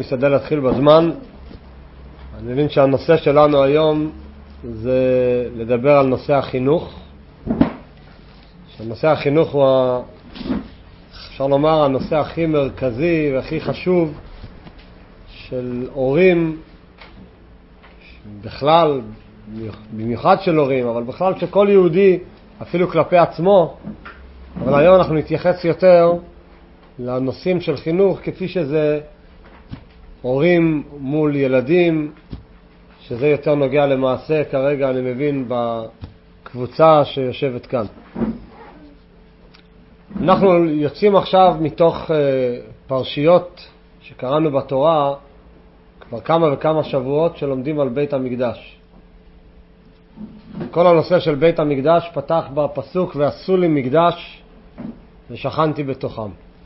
נשתדל להתחיל בזמן. אני מבין שהנושא שלנו היום זה לדבר על נושא החינוך. שנושא החינוך הוא, אפשר לומר, הנושא הכי מרכזי והכי חשוב של הורים, בכלל, במיוחד של הורים, אבל בכלל של כל יהודי, אפילו כלפי עצמו. אבל היום אנחנו נתייחס יותר לנושאים של חינוך כפי שזה הורים מול ילדים, שזה יותר נוגע למעשה כרגע, אני מבין, בקבוצה שיושבת כאן. אנחנו יוצאים עכשיו מתוך פרשיות שקראנו בתורה כבר כמה וכמה שבועות שלומדים על בית המקדש. כל הנושא של בית המקדש פתח בפסוק ועשו לי מקדש ושכנתי בתוכם.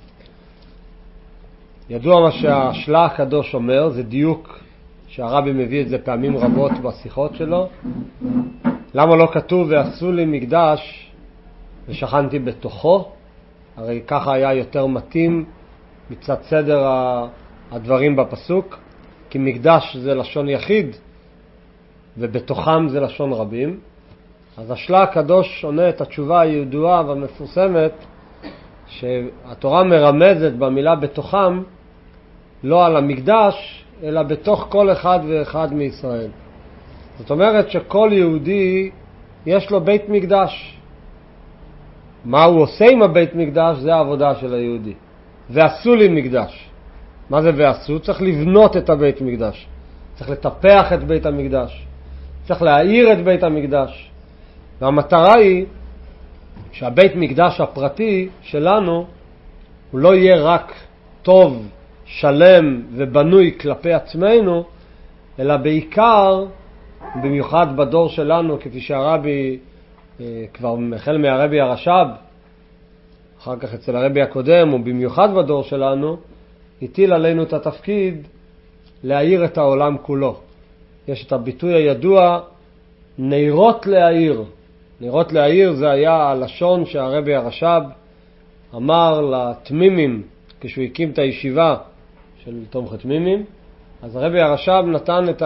ידוע מה שהשלה הקדוש אומר, זה דיוק שהרבי מביא את זה פעמים רבות בשיחות שלו. למה לא כתוב ועשו לי מקדש ושכנתי בתוכו? הרי ככה היה יותר מתאים מצד סדר הדברים בפסוק, כי מקדש זה לשון יחיד ובתוכם זה לשון רבים. אז השלה הקדוש עונה את התשובה הידועה והמפורסמת שהתורה מרמזת במילה בתוכם לא על המקדש, אלא בתוך כל אחד ואחד מישראל. זאת אומרת שכל יהודי יש לו בית מקדש. מה הוא עושה עם הבית מקדש? זה העבודה של היהודי. ועשו לי מקדש. מה זה ועשו? צריך לבנות את הבית מקדש. צריך לטפח את בית המקדש. צריך להאיר את בית המקדש. והמטרה היא שהבית מקדש הפרטי שלנו הוא לא יהיה רק טוב, שלם ובנוי כלפי עצמנו, אלא בעיקר, במיוחד בדור שלנו, כפי שהרבי, כבר החל מהרבי הרש"ב, אחר כך אצל הרבי הקודם, ובמיוחד בדור שלנו, הטיל עלינו את התפקיד להאיר את העולם כולו. יש את הביטוי הידוע, נרות להאיר. נרות להאיר זה היה הלשון שהרבי הרש"ב אמר לתמימים, כשהוא הקים את הישיבה של תומכי תמימים. אז הרבי הרש"ב נתן את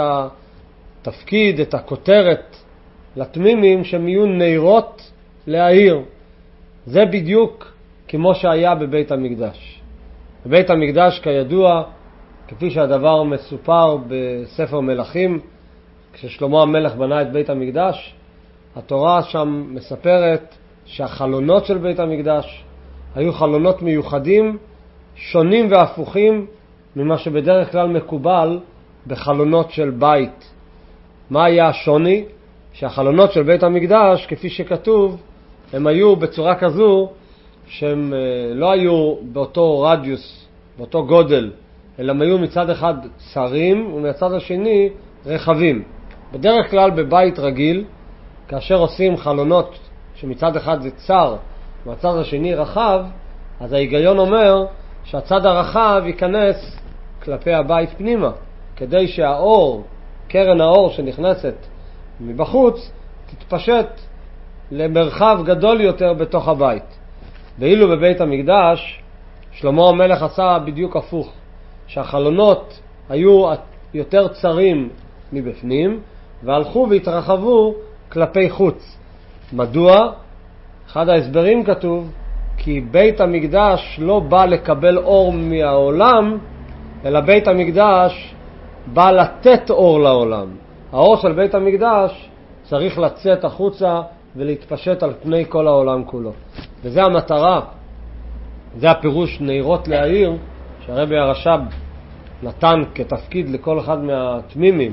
התפקיד, את הכותרת לתמימים, שהם יהיו נרות להאיר. זה בדיוק כמו שהיה בבית המקדש. בבית המקדש כידוע, כפי שהדבר מסופר בספר מלכים, כששלמה המלך בנה את בית המקדש, התורה שם מספרת שהחלונות של בית המקדש היו חלונות מיוחדים, שונים והפוכים ממה שבדרך כלל מקובל בחלונות של בית. מה היה השוני? שהחלונות של בית המקדש, כפי שכתוב, הם היו בצורה כזו שהם לא היו באותו רדיוס, באותו גודל, אלא הם היו מצד אחד צרים ומצד השני רחבים. בדרך כלל בבית רגיל, כאשר עושים חלונות שמצד אחד זה צר והצד השני רחב, אז ההיגיון אומר שהצד הרחב ייכנס כלפי הבית פנימה, כדי שהאור, קרן האור שנכנסת מבחוץ, תתפשט למרחב גדול יותר בתוך הבית. ואילו בבית המקדש, שלמה המלך עשה בדיוק הפוך, שהחלונות היו יותר צרים מבפנים, והלכו והתרחבו כלפי חוץ. מדוע? אחד ההסברים כתוב, כי בית המקדש לא בא לקבל אור מהעולם, אלא בית המקדש בא לתת אור לעולם. האור של בית המקדש צריך לצאת החוצה ולהתפשט על פני כל העולם כולו. וזה המטרה, זה הפירוש נרות להאיר, שהרבי הרש"ב נתן כתפקיד לכל אחד מהתמימים,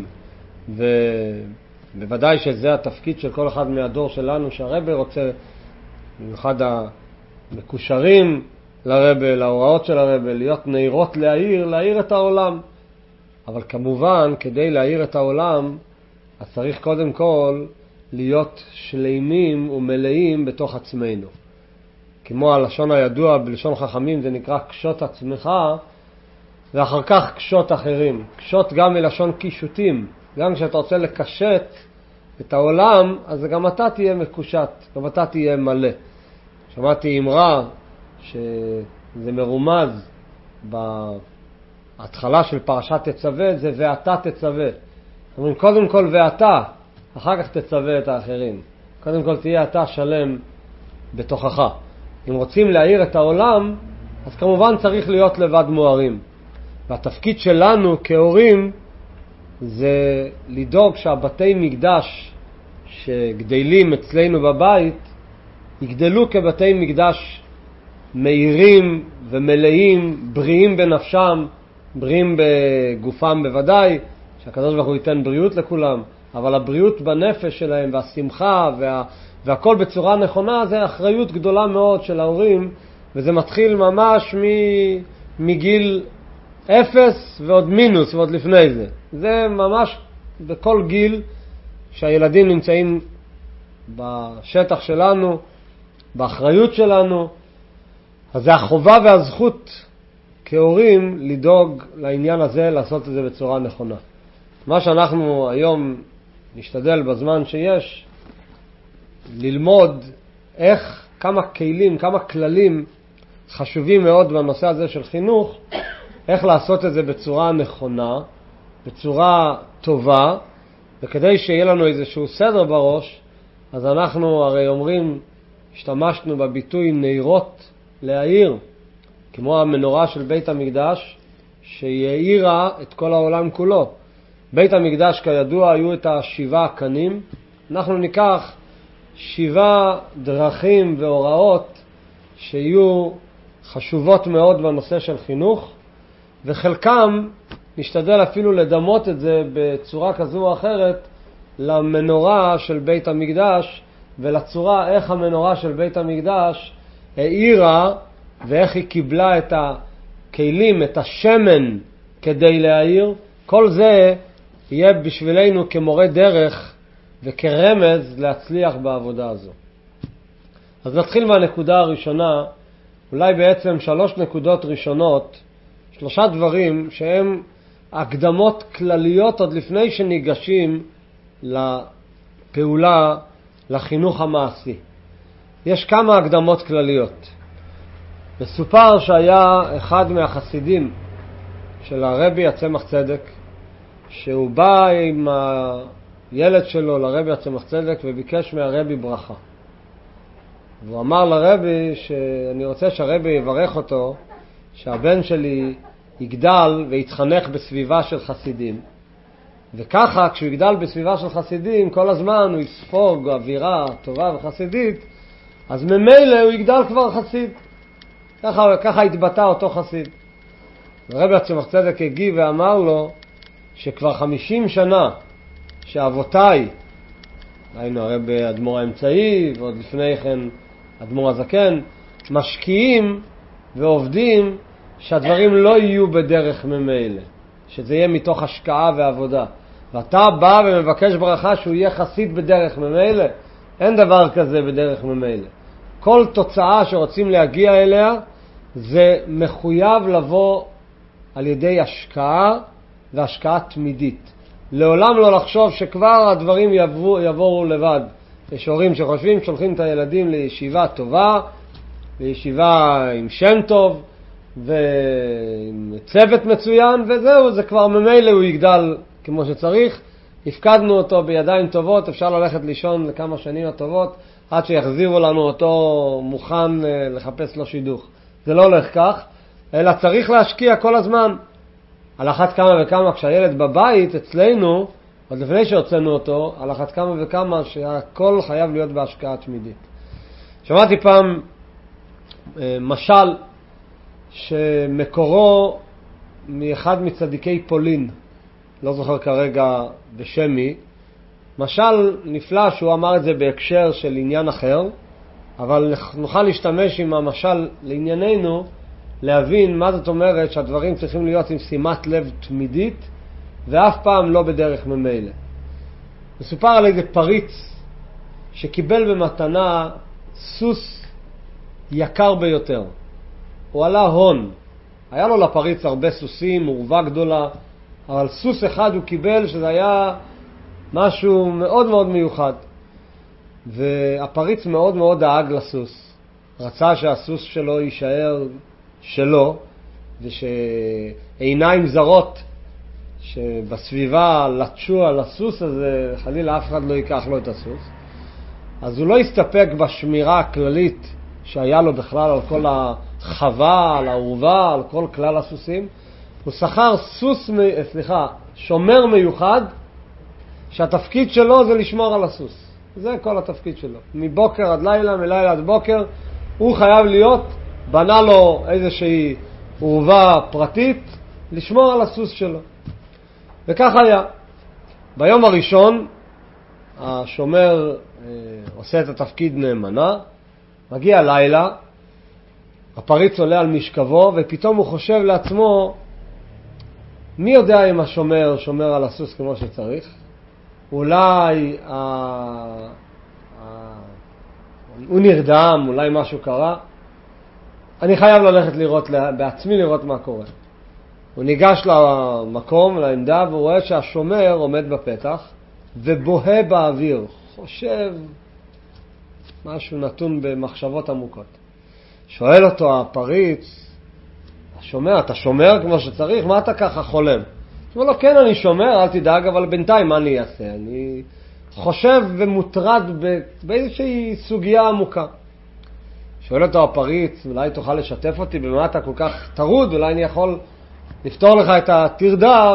ובוודאי שזה התפקיד של כל אחד מהדור שלנו, שהרבי רוצה, במיוחד המקושרים לרבי, להוראות של הרבי, להיות נרות להאיר את העולם. אבל כמובן, כדי להאיר את העולם, אז צריך קודם כל להיות שלמים ומלאים בתוך עצמנו. כמו הלשון הידוע בלשון חכמים, זה נקרא קשות עצמך, ואחר כך קשות אחרים. קשות גם מלשון קישוטים. גם כשאתה רוצה לקשט את העולם, אז גם אתה תהיה מקושט, גם אתה תהיה מלא. שמעתי אמרה שזה מרומז ההתחלה של פרשת תצווה זה ואתה תצווה. אומרים קודם כל ואתה, אחר כך תצווה את האחרים. קודם כל תהיה אתה שלם בתוכך. אם רוצים להאיר את העולם, אז כמובן צריך להיות לבד מוארים. והתפקיד שלנו כהורים זה לדאוג שהבתי מקדש שגדלים אצלנו בבית יגדלו כבתי מקדש מאירים ומלאים, בריאים בנפשם, בריאים בגופם בוודאי, שהקדוש ברוך הוא ייתן בריאות לכולם, אבל הבריאות בנפש שלהם והשמחה והכל בצורה נכונה זה אחריות גדולה מאוד של ההורים, וזה מתחיל ממש מגיל 0 ועוד מינוס ועוד לפני זה. זה ממש בכל גיל שהילדים נמצאים בשטח שלנו, באחריות שלנו, אז זה החובה והזכות כהורים לדאוג לעניין הזה, לעשות את זה בצורה נכונה. מה שאנחנו היום נשתדל בזמן שיש, ללמוד כמה כלים, כמה כללים חשובים מאוד בנושא הזה של חינוך, איך לעשות את זה בצורה נכונה, בצורה טובה, וכדי שיהיה לנו איזשהו סדר בראש, אז אנחנו הרי אומרים, השתמשנו בביטוי נהירות להאיר, כמו המנורה של בית המקדש, שהאירה את כל העולם כולו. בית המקדש כידוע היו את 7 הקנים, אנחנו ניקח 7 דרכים והוראות שיהיו חשובות מאוד בנושא של חינוך, וחלקם נשתדל אפילו לדמות את זה בצורה כזו או אחרת למנורה של בית המקדש, ולצורה איך המנורה של בית המקדש האירה ואיך היא קיבלה את הכלים, את השמן כדי להאיר. כל זה יהיה בשבילנו כמורה דרך וכרמז להצליח בעבודה הזו. אז נתחיל מהנקודה הראשונה, אולי בעצם 3 נקודות ראשונות, 3 דברים שהם הקדמות כלליות עוד לפני שניגשים לפעולה, לחינוך המעשי. יש כמה הקדמות כלליות. מסופר שהיה אחד מהחסידים של הרבי הצמח צדק, שהוא בא עם הילד שלו לרבי הצמח צדק וביקש מהרבי ברכה. והוא אמר לרבי שאני רוצה שהרבי יברך אותו, שהבן שלי יגדל ויתחנך בסביבה של חסידים. וככה כשהוא יגדל בסביבה של חסידים, כל הזמן הוא יספוג אווירה טובה וחסידית, אז ממילא הוא יגדל כבר חסיד. ככה התבטא אותו חסיד. הרבי הצמח צדק הגיב ואמר לו שכבר 50 שנה שאבותיי, היינו הרבי אדמו"ר האמצעי ועוד לפני כן אדמו"ר הזקן, משקיעים ועובדים שהדברים לא יהיו בדרך ממילא, שזה יהיה מתוך השקעה ועבודה. ואתה בא ומבקש ברכה שהוא יהיה חסיד בדרך ממילא? אין דבר כזה בדרך ממילא. כל תוצאה שרוצים להגיע אליה זה מחויב לבוא על ידי השקעה והשקעה תמידית. לעולם לא לחשוב שכבר הדברים יבואו לבד. יש הורים שחושבים שולחים את הילדים לישיבה טובה, לישיבה עם שם טוב ועם צוות מצוין, וזהו, זה כבר ממילא הוא יגדל כמו שצריך. הפקדנו אותו בידיים טובות, אפשר ללכת לישון לכמה שנים הטובות עד שיחזירו לנו אותו מוכן לחפש לו שידוך. זה לא הולך כך, אלא צריך להשקיע כל הזמן. על אחת כמה וכמה כשהילד בבית אצלנו, עוד לפני שהוצאנו אותו, על אחת כמה וכמה שהכל חייב להיות בהשקעה תמידית. שמעתי פעם משל שמקורו מאחד מצדיקי פולין, לא זוכר כרגע בשמי, משל נפלא שהוא אמר את זה בהקשר של עניין אחר, אבל נוכל להשתמש עם המשל לענייננו, להבין מה זאת אומרת שהדברים צריכים להיות עם שימת לב תמידית, ואף פעם לא בדרך ממילא. מסופר על איזה פריץ שקיבל במתנה סוס יקר ביותר. הוא עלה הון. היה לו לפריץ הרבה סוסים, עורבה גדולה, אבל סוס אחד הוא קיבל שזה היה משהו מאוד מאוד מיוחד. והפריץ מאוד מאוד דאג לסוס. רצה שהסוס שלו יישאר שלו, ושעיניים זרות שבסביבה לטשו על הסוס הזה, חלילה אף אחד לא ייקח לו את הסוס. אז הוא לא הסתפק בשמירה הכללית שהיה לו בכלל על כל החווה, על העורבה, על כל כלל הסוסים. הוא שכר שומר מיוחד שהתפקיד שלו זה לשמור על הסוס. זה כל התפקיד שלו. מבוקר עד לילה, מלילה עד בוקר, הוא חייב להיות, בנה לו איזושהי עורבה פרטית, לשמור על הסוס שלו. וכך היה. ביום הראשון, השומר עושה את התפקיד נאמנה, מגיע לילה, הפריץ עולה על משכבו, ופתאום הוא חושב לעצמו, מי יודע אם השומר שומר על הסוס כמו שצריך? אולי הוא נרדם, אולי משהו קרה. אני חייב ללכת בעצמי לראות מה קורה. הוא ניגש למקום, לעמדה, והוא רואה שהשומר עומד בפתח ובוהה באוויר, חושב משהו נתון במחשבות עמוקות. שואל אותו הפריץ, השומר, אתה שומר כמו שצריך? מה אתה ככה חולם? הוא אומר לו, כן, אני שומר, אל תדאג, אבל בינתיים מה אני אעשה? אני חושב ומוטרד באיזושהי סוגיה עמוקה. שואל אותו הפריץ, אולי תוכל לשתף אותי במה אתה כל כך טרוד, אולי אני יכול לפתור לך את התרדה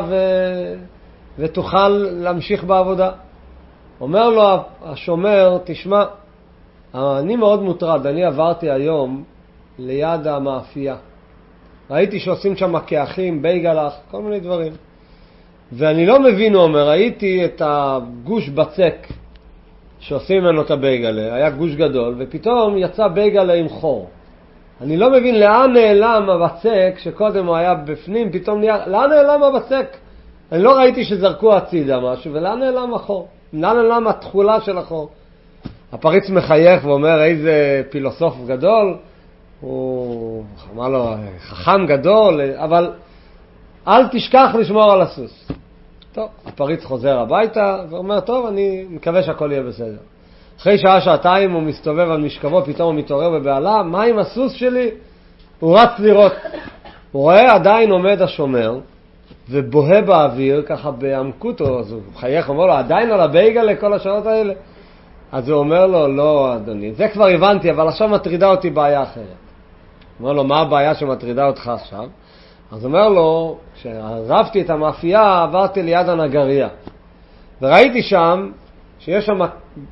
ותוכל להמשיך בעבודה. אומר לו השומר, תשמע, אני מאוד מוטרד, אני עברתי היום ליד המאפייה. ראיתי שעושים שם כאחים, בייגלח, כל מיני דברים. ואני לא מבין, הוא אומר, ראיתי את הגוש בצק שעושים ממנו את הבייגלה, היה גוש גדול, ופתאום יצא בייגלה עם חור. אני לא מבין לאן נעלם הבצק, שקודם הוא היה בפנים, פתאום נהיה, לאן נעלם הבצק? אני לא ראיתי שזרקו הצידה משהו, ולאן נעלם החור? לאן נעלם התחולה של החור? הפריץ מחייך ואומר, איזה פילוסוף גדול, הוא אמר לו, חכם גדול, אבל אל תשכח לשמור על הסוס. טוב, הפריץ חוזר הביתה ואומר, טוב, אני מקווה שהכל יהיה בסדר. אחרי שעה, שעתיים הוא מסתובב על משכבו, פתאום הוא מתעורר בבעלה, מה עם הסוס שלי? הוא רץ לראות. הוא רואה עדיין עומד השומר, ובוהה באוויר, ככה בעמקות, אז הוא מחייך, אומר לו, עדיין על הבייגל לכל השעות האלה? אז הוא אומר לו, לא אדוני, זה כבר הבנתי, אבל עכשיו מטרידה אותי בעיה אחרת. הוא אומר לו, מה הבעיה שמטרידה אותך עכשיו? אז הוא אומר לו, כשעזבתי את המאפייה, עברתי ליד הנגריה. וראיתי שם, שיש שם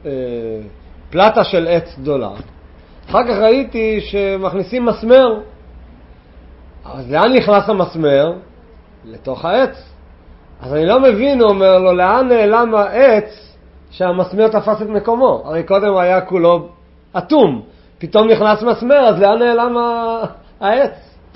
פלטה של עץ גדולה. אחר כך ראיתי שמכניסים מסמר. אז לאן נכנס המסמר? לתוך העץ. אז אני לא מבין, הוא אומר לו, לאן נעלם העץ שהמסמר תפס את מקומו? הרי קודם היה כולו אטום. פתאום נכנס מסמר, אז לאן נעלם העץ?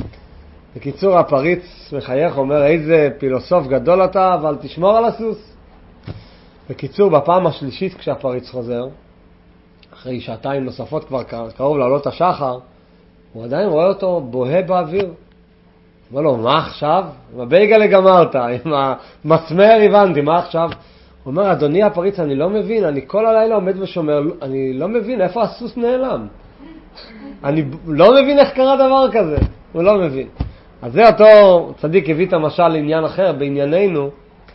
בקיצור, הפריץ מחייך, אומר, איזה פילוסוף גדול אתה, אבל תשמור על הסוס. בקיצור, בפעם השלישית כשהפריץ חוזר, אחרי שעתיים נוספות כבר קרוב לעלות השחר, הוא עדיין רואה אותו בוהה באוויר. אומר לו, מה עכשיו? עם הבייגלה גמרת, עם המסמר הבנתי, מה עכשיו? הוא אומר, אדוני הפריץ, אני לא מבין, אני כל הלילה עומד ושומר, אני לא מבין איפה הסוס נעלם. אני לא מבין איך קרה דבר כזה, הוא לא מבין. אז זה אותו צדיק הביא את המשל לעניין אחר, בענייננו,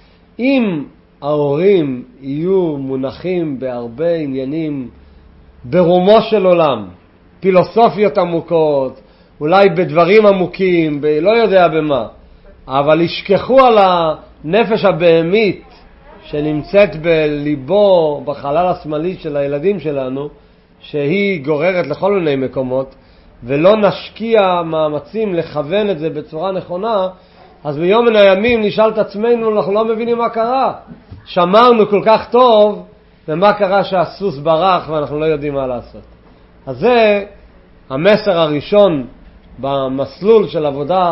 אם ההורים יהיו מונחים בהרבה עניינים ברומו של עולם, פילוסופיות עמוקות, אולי בדברים עמוקים, לא יודע במה, אבל ישכחו על הנפש הבהמית שנמצאת בליבו, בחלל השמאלי של הילדים שלנו, שהיא גוררת לכל מיני מקומות, ולא נשקיע מאמצים לכוון את זה בצורה נכונה, אז ביום מן הימים נשאל את עצמנו, אנחנו לא מבינים מה קרה. שמרנו כל כך טוב, ומה קרה שהסוס ברח ואנחנו לא יודעים מה לעשות. אז זה המסר הראשון במסלול של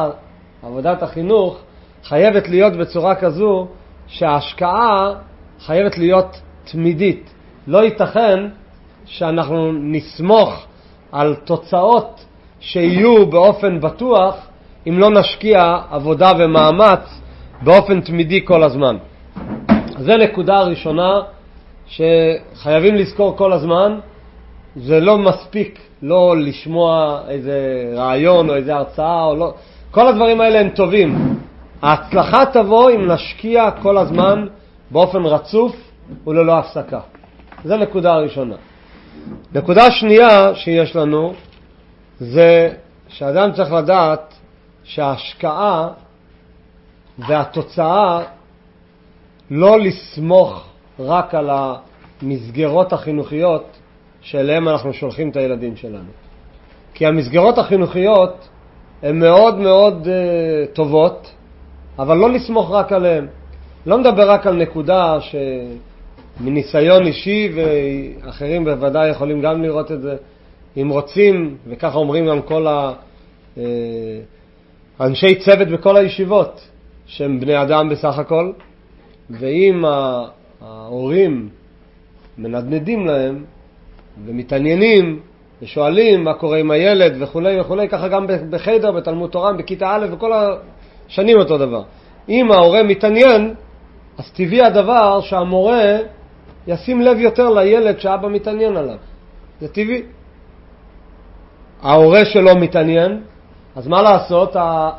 עבודת החינוך, חייבת להיות בצורה כזו שההשקעה חייבת להיות תמידית. לא ייתכן שאנחנו נסמוך על תוצאות שיהיו באופן בטוח אם לא נשקיע עבודה ומאמץ באופן תמידי כל הזמן. זה נקודה ראשונה שחייבים לזכור כל הזמן. זה לא מספיק לא לשמוע איזה רעיון או איזה הרצאה או לא. כל הדברים האלה הם טובים. ההצלחה תבוא אם נשקיע כל הזמן באופן רצוף וללא הפסקה. זו נקודה הראשונה. נקודה שנייה שיש לנו זה שאדם צריך לדעת שההשקעה והתוצאה לא לסמוך רק על המסגרות החינוכיות שאליהם אנחנו שולחים את הילדים שלנו. כי המסגרות החינוכיות הן מאוד מאוד טובות, אבל לא לסמוך רק עליהן. לא מדבר רק על נקודה שמניסיון אישי, ואחרים בוודאי יכולים גם לראות את זה. אם רוצים, וככה אומרים גם כל אנשי צוות בכל הישיבות, שהם בני אדם בסך הכל, ואם ההורים מנדנדים להם ומתעניינים ושואלים מה קורה עם הילד וכולי וכולי, ככה גם בחדר, בתלמוד תורה, בכיתה א' וכל השנים אותו דבר. אם ההורה מתעניין, אז טבעי הדבר שהמורה ישים לב יותר לילד שאבא מתעניין עליו. זה טבעי. ההורה שלו מתעניין, אז מה לעשות?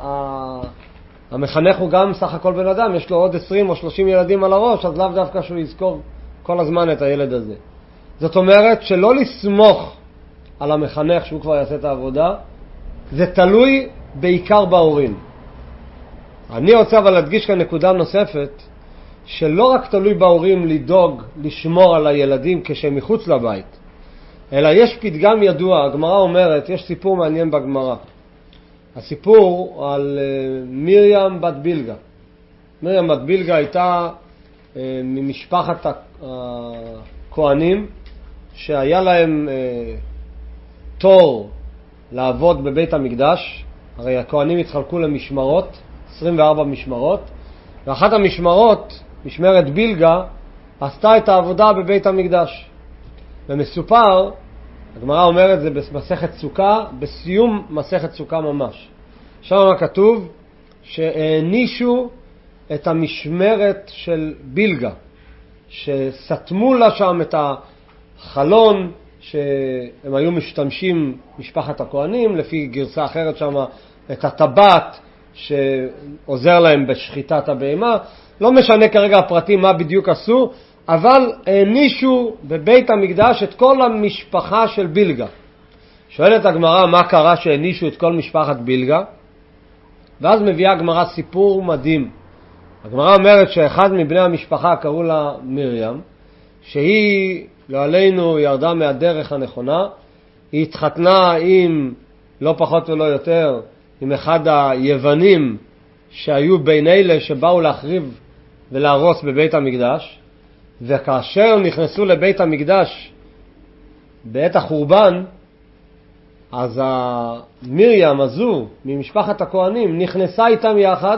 המחנך הוא גם סך הכל בן אדם, יש לו עוד 20 או 30 ילדים על הראש, אז לאו דווקא שהוא יזכור כל הזמן את הילד הזה. זאת אומרת שלא לסמוך על המחנך שהוא כבר יעשה את העבודה, זה תלוי בעיקר בהורים. אני רוצה אבל להדגיש כאן נקודה נוספת, שלא רק תלוי בהורים לדאוג, לשמור על הילדים כשהם מחוץ לבית, אלא יש פתגם ידוע, הגמרא אומרת, יש סיפור מעניין בגמרא. הסיפור על מרים בת בילגה. מרים בת בילגה הייתה ממשפחת הכהנים, שהיה להם תור לעבוד בבית המקדש. הרי הכהנים התחלקו למשמרות, 24 משמרות, ואחת המשמרות, משמרת בילגה, עשתה את העבודה בבית המקדש. ומסופר, הגמרא אומרת זה במסכת סוכה, בסיום מסכת סוכה ממש. שם כתוב שהענישו את המשמרת של בילגה, שסתמו לה שם את החלון שהם היו משתמשים משפחת הכהנים, לפי גרסה אחרת שם את הטבעת שעוזר להם בשחיטת הבהמה. לא משנה כרגע הפרטים מה בדיוק עשו, אבל הענישו בבית המקדש את כל המשפחה של בילגה. שואלת הגמרא מה קרה שהענישו את כל משפחת בילגה, ואז מביאה הגמרא סיפור מדהים. הגמרא אומרת שאחד מבני המשפחה קראו לה מרים, שהיא לא עלינו ירדה מהדרך הנכונה, היא התחתנה עם לא פחות ולא יותר עם אחד היוונים שהיו בין אלה שבאו להחריב ולהרוס בבית המקדש, וכאשר נכנסו לבית המקדש בעת החורבן, אז מרים הזו ממשפחת הכהנים נכנסה איתם יחד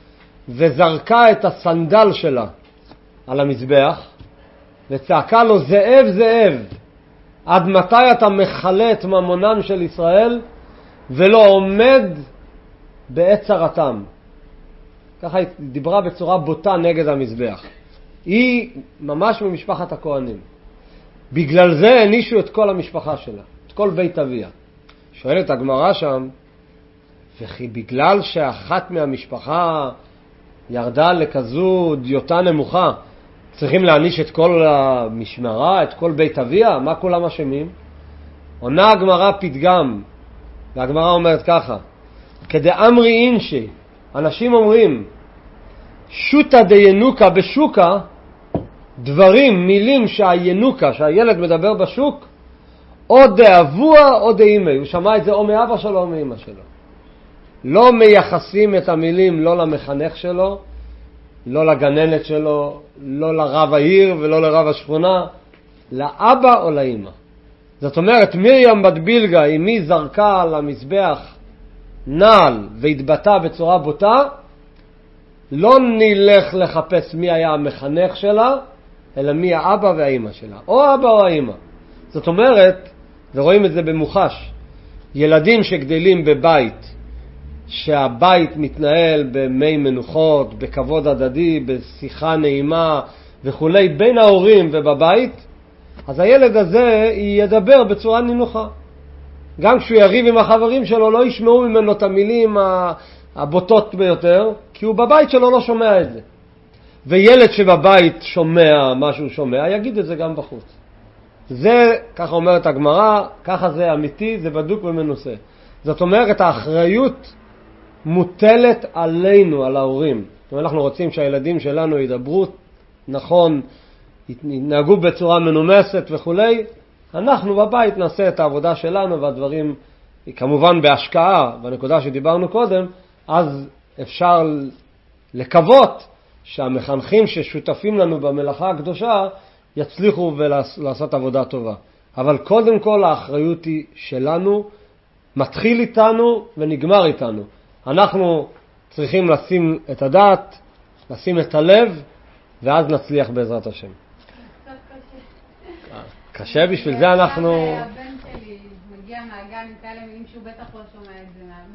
וזרקה את הסנדל שלה על המזבח וצעקה לו, זאב זאב, עד מתי אתה מחלה את ממונם של ישראל ולא עומד בעת צרתם? ככה היא דיברה בצורה בוטה נגד המזבח. היא ממש ממשפחת הכהנים. בגלל זה הענישו את כל המשפחה שלה, את כל בית אביה. שואלת הגמרא שם, וכי בגלל שאחת מהמשפחה ירדה לכזו דיוטה נמוכה, צריכים להעניש את כל המשמרה, את כל בית אביה? מה כולם אשמים? עונה הגמרא פתגם, והגמרא אומרת ככה, כדאמרי אינשי, אנשים אומרים, שוטה דיינוקה בשוקה, דברים, מילים שהינוקה, שהילד מדבר בשוק, או דאבוע או דאימי. הוא שמע את זה או מאבא שלו או מאמא שלו. לא מייחסים את המילים לא למחנך שלו, לא לגננת שלו, לא לרב העיר ולא לרב השכונה, לאבא או לאמא. זאת אומרת, מרים בת בילגה, אם היא זרקה על המזבח נעל והתבטא בצורה בוטה, לא נלך לחפש מי היה המחנך שלה, אלא מי האבא והאמא שלה, או אבא או האמא. זאת אומרת, ורואים את זה במוחש, ילדים שגדלים בבית, שהבית מתנהל במי מנוחות, בכבוד הדדי, בשיחה נעימה וכולי, בין ההורים ובבית, אז הילד הזה ידבר בצורה נינוחה. גם כשהוא יריב עם החברים שלו, לא ישמעו ממנו את המילים הבוטות ביותר, כי הוא בבית שלו לא שומע את זה. וילד שבבית שומע מה שהוא שומע, יגיד את זה גם בחוץ. זה, ככה אומרת הגמרא, ככה זה אמיתי, זה בדוק ומנוסה. זאת אומרת, האחריות מוטלת עלינו, על ההורים. אם אנחנו רוצים שהילדים שלנו ידברו נכון, יתנהגו בצורה מנומסת וכו', אנחנו בבית נעשה את העבודה שלנו, והדברים כמובן בהשקעה, בנקודה שדיברנו קודם, אז אפשר לקוות שהמחנכים ששותפים לנו במלאכה הקדושה יצליחו ולעשות עבודה טובה. אבל קודם כל האחריות היא שלנו, מתחיל איתנו ונגמר איתנו. אנחנו צריכים לשים את הדעת, לשים את הלב, ואז נצליח בעזרת השם. קשה, בשביל זה אנחנו... הבן שלי מגיע מהגן עם כאלה מילים שהוא בטח לא שומע את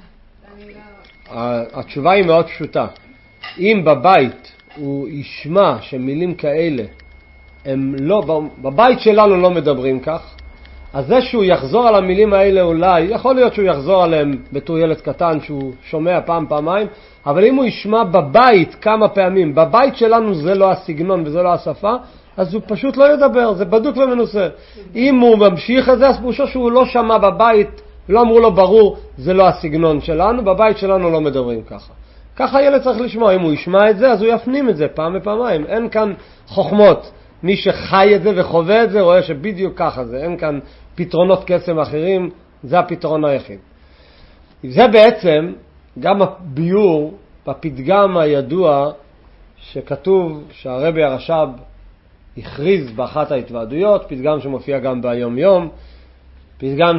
זה. התשובה היא מאוד פשוטה. אם בבית הוא ישמע שמילים כאלה, הם לא, בבית שלנו לא מדברים כך, אז זה שהוא יחזור על המילים האלה אולי, יכול להיות שהוא יחזור עליהם בתור ילד קטן שהוא שומע פעם, פעמיים, אבל אם הוא ישמע בבית כמה פעמים, בבית שלנו זה לא הסגנון וזה לא השפה, אז הוא פשוט לא ידבר, זה בדוק ומנוסה. אם הוא ממשיך את זה, אז פרושו שהוא לא שמע בבית, לא אמרו לו ברור, זה לא הסגנון שלנו, בבית שלנו לא מדברים ככה. ככה ילד צריך לשמוע, אם הוא ישמע את זה, אז הוא יפנים את זה פעם ופעמיים. אין כאן חוכמות. מי שחי את זה וחווה את זה, רואה שבדיוק ככה זה. אין כאן פתרונות קסם אחרים, זה הפתרון היחיד. זה בעצם גם הביור בפתגם הידוע שכתוב שהרבי הרש"ב הכריז באחת ההתוועדויות, פתגם שמופיע גם ביום יום, פתגם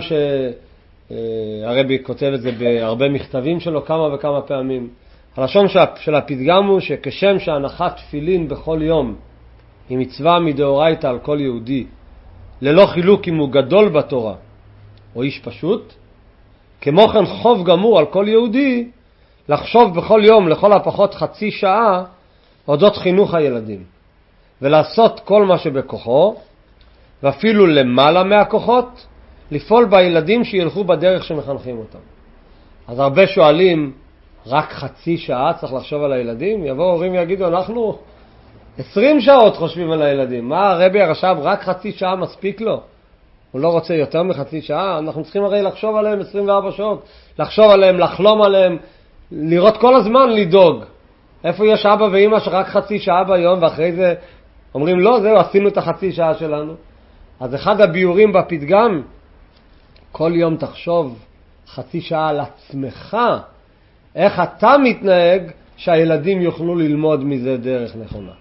שהרבי כותב את זה בהרבה מכתבים שלו כמה וכמה פעמים. הלשון של הפתגם הוא שכשם שהנחת תפילין בכל יום היא מצווה מדאורייתא על כל יהודי, ללא חילוק אם הוא גדול בתורה או איש פשוט, כמו כן חוב גמור על כל יהודי לחשוב בכל יום לכל הפחות חצי שעה אודות חינוך הילדים, ולעשות כל מה שבכוחו, ואפילו למעלה מהכוחות, לפעול בילדים שילכו בדרך שמחנכים אותם. אז הרבה שואלים, רק חצי שעה צריך לחשוב על הילדים? יבואו הורים ויגידו, אנחנו 20 שעות חושבים על הילדים. מה, הרבי הרש"ב רק חצי שעה מספיק לו? הוא לא רוצה יותר מחצי שעה? אנחנו צריכים הרי לחשוב עליהם 24 שעות. לחשוב עליהם, לחלום עליהם, לראות כל הזמן, לדאוג. איפה יש אבא ואמא שרק חצי שעה ביום, ואחרי זה אומרים, לא, זהו, עשינו את החצי שעה שלנו. אז אחד הביורים בפתגם, כל יום תחשוב חצי שעה על עצמך, איך אתה מתנהג שהילדים יוכלו ללמוד מזה דרך נכונה.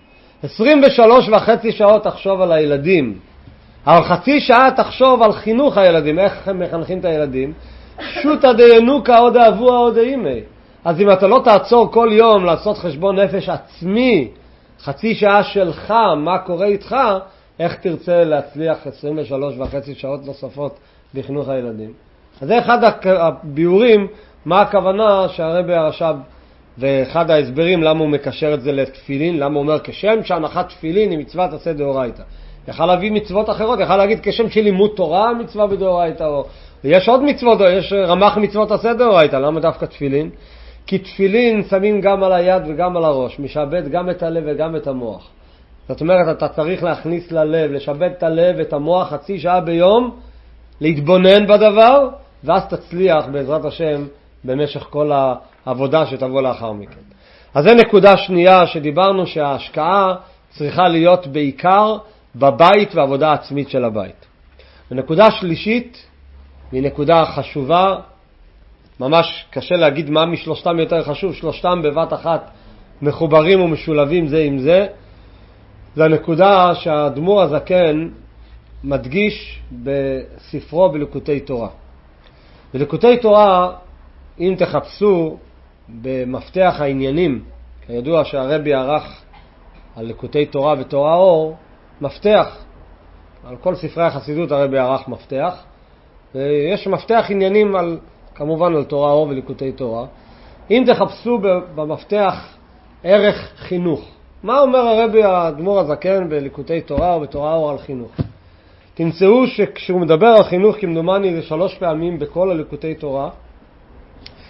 23.5 שעות תחשוב על הילדים, אבל חצי שעה תחשוב על חינוך הילדים, איך הם מחנכים את הילדים. שוטה דיינוקה עוד אהבוה עוד אימי. אז אם אתה לא תעצור כל יום לעשות חשבון נפש עצמי, חצי שעה שלך, מה קורה איתך, איך תרצה להצליח 23.5 שעות נוספות בחינוך הילדים. אז זה אחד הביורים, מה הכוונה שהרבי הרש"ב, ואחד ההסברים למה הוא מקשר את זה לתפילין, למה הוא אומר כשם שהנחת תפילין היא מצוות עשה דאורייתא. יכל להביא מצוות אחרות, יכל להגיד כשם שלימוד תורה מצווה בדאורייתא, או יש עוד מצוות, יש רמ"ח מצוות עשה דאורייתא, למה דווקא תפילין? כי תפילין שמים גם על היד וגם על הראש, משעבד גם את הלב וגם את המוח. זאת אומרת, אתה צריך להכניס ללב, לשעבד את הלב ואת המוח חצי שעה ביום, להתבונן בדבר, ואז תצליח בעזרת השם במשך כל העבודה שתבוא לאחר מכן. אז זו נקודה שנייה שדיברנו שההשקעה צריכה להיות בעיקר בבית ועבודה עצמית של הבית. ונקודה שלישית, היא נקודה חשובה, ממש קשה להגיד מה משלושתם יותר חשוב, שלושתם בבת אחת מחוברים ומשולבים זה עם זה. זו הנקודה שהאדמו"ר הזקן מדגיש בספרו בליקוטי תורה. בליקוטי תורה, אם תחפשו במפתח העניינים, כידוע שהרבי ערך על ליקוטי תורה ותורה אור, מפתח, על כל ספרי החסידות הרבי ערך מפתח, ויש מפתח עניינים על, כמובן על תורה אור וליקוטי תורה. אם תחפשו במפתח ערך חינוך, מה אומר הרבי האדמו"ר הזקן בליקוטי תורה או בתורה אור על חינוך? תמצאו שכשהוא מדבר על חינוך, כמדומני זה 3 פעמים בכל הליקוטי תורה,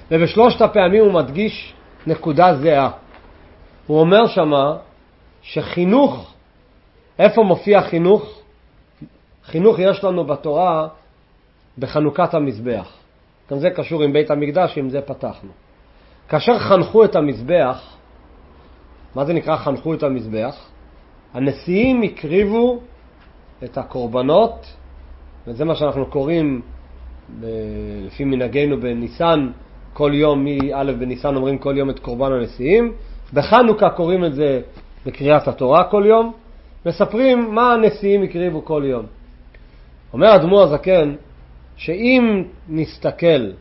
ובשלושת הפעמים הוא מדגיש נקודה זהה. הוא אומר שמה שחינוך, איפה מופיע חינוך? חינוך יש לנו בתורה בחנוכת המזבח. גם זה קשור עם בית המקדש, עם זה פתחנו. כאשר חנכו את המזבח, מה זה נקרא חנכו את המזבח? הנשיאים הקריבו את הקורבנות, וזה מה שאנחנו קוראים לפי מנהגנו בניסן, כל יום מא' בניסן אומרים כל יום את קורבן הנשיאים. בחנוכה קוראים את זה בקריאת התורה כל יום, מספרים מה הנשיאים הקריבו כל יום. אומר האדמו"ר הזקן שאם נסתכל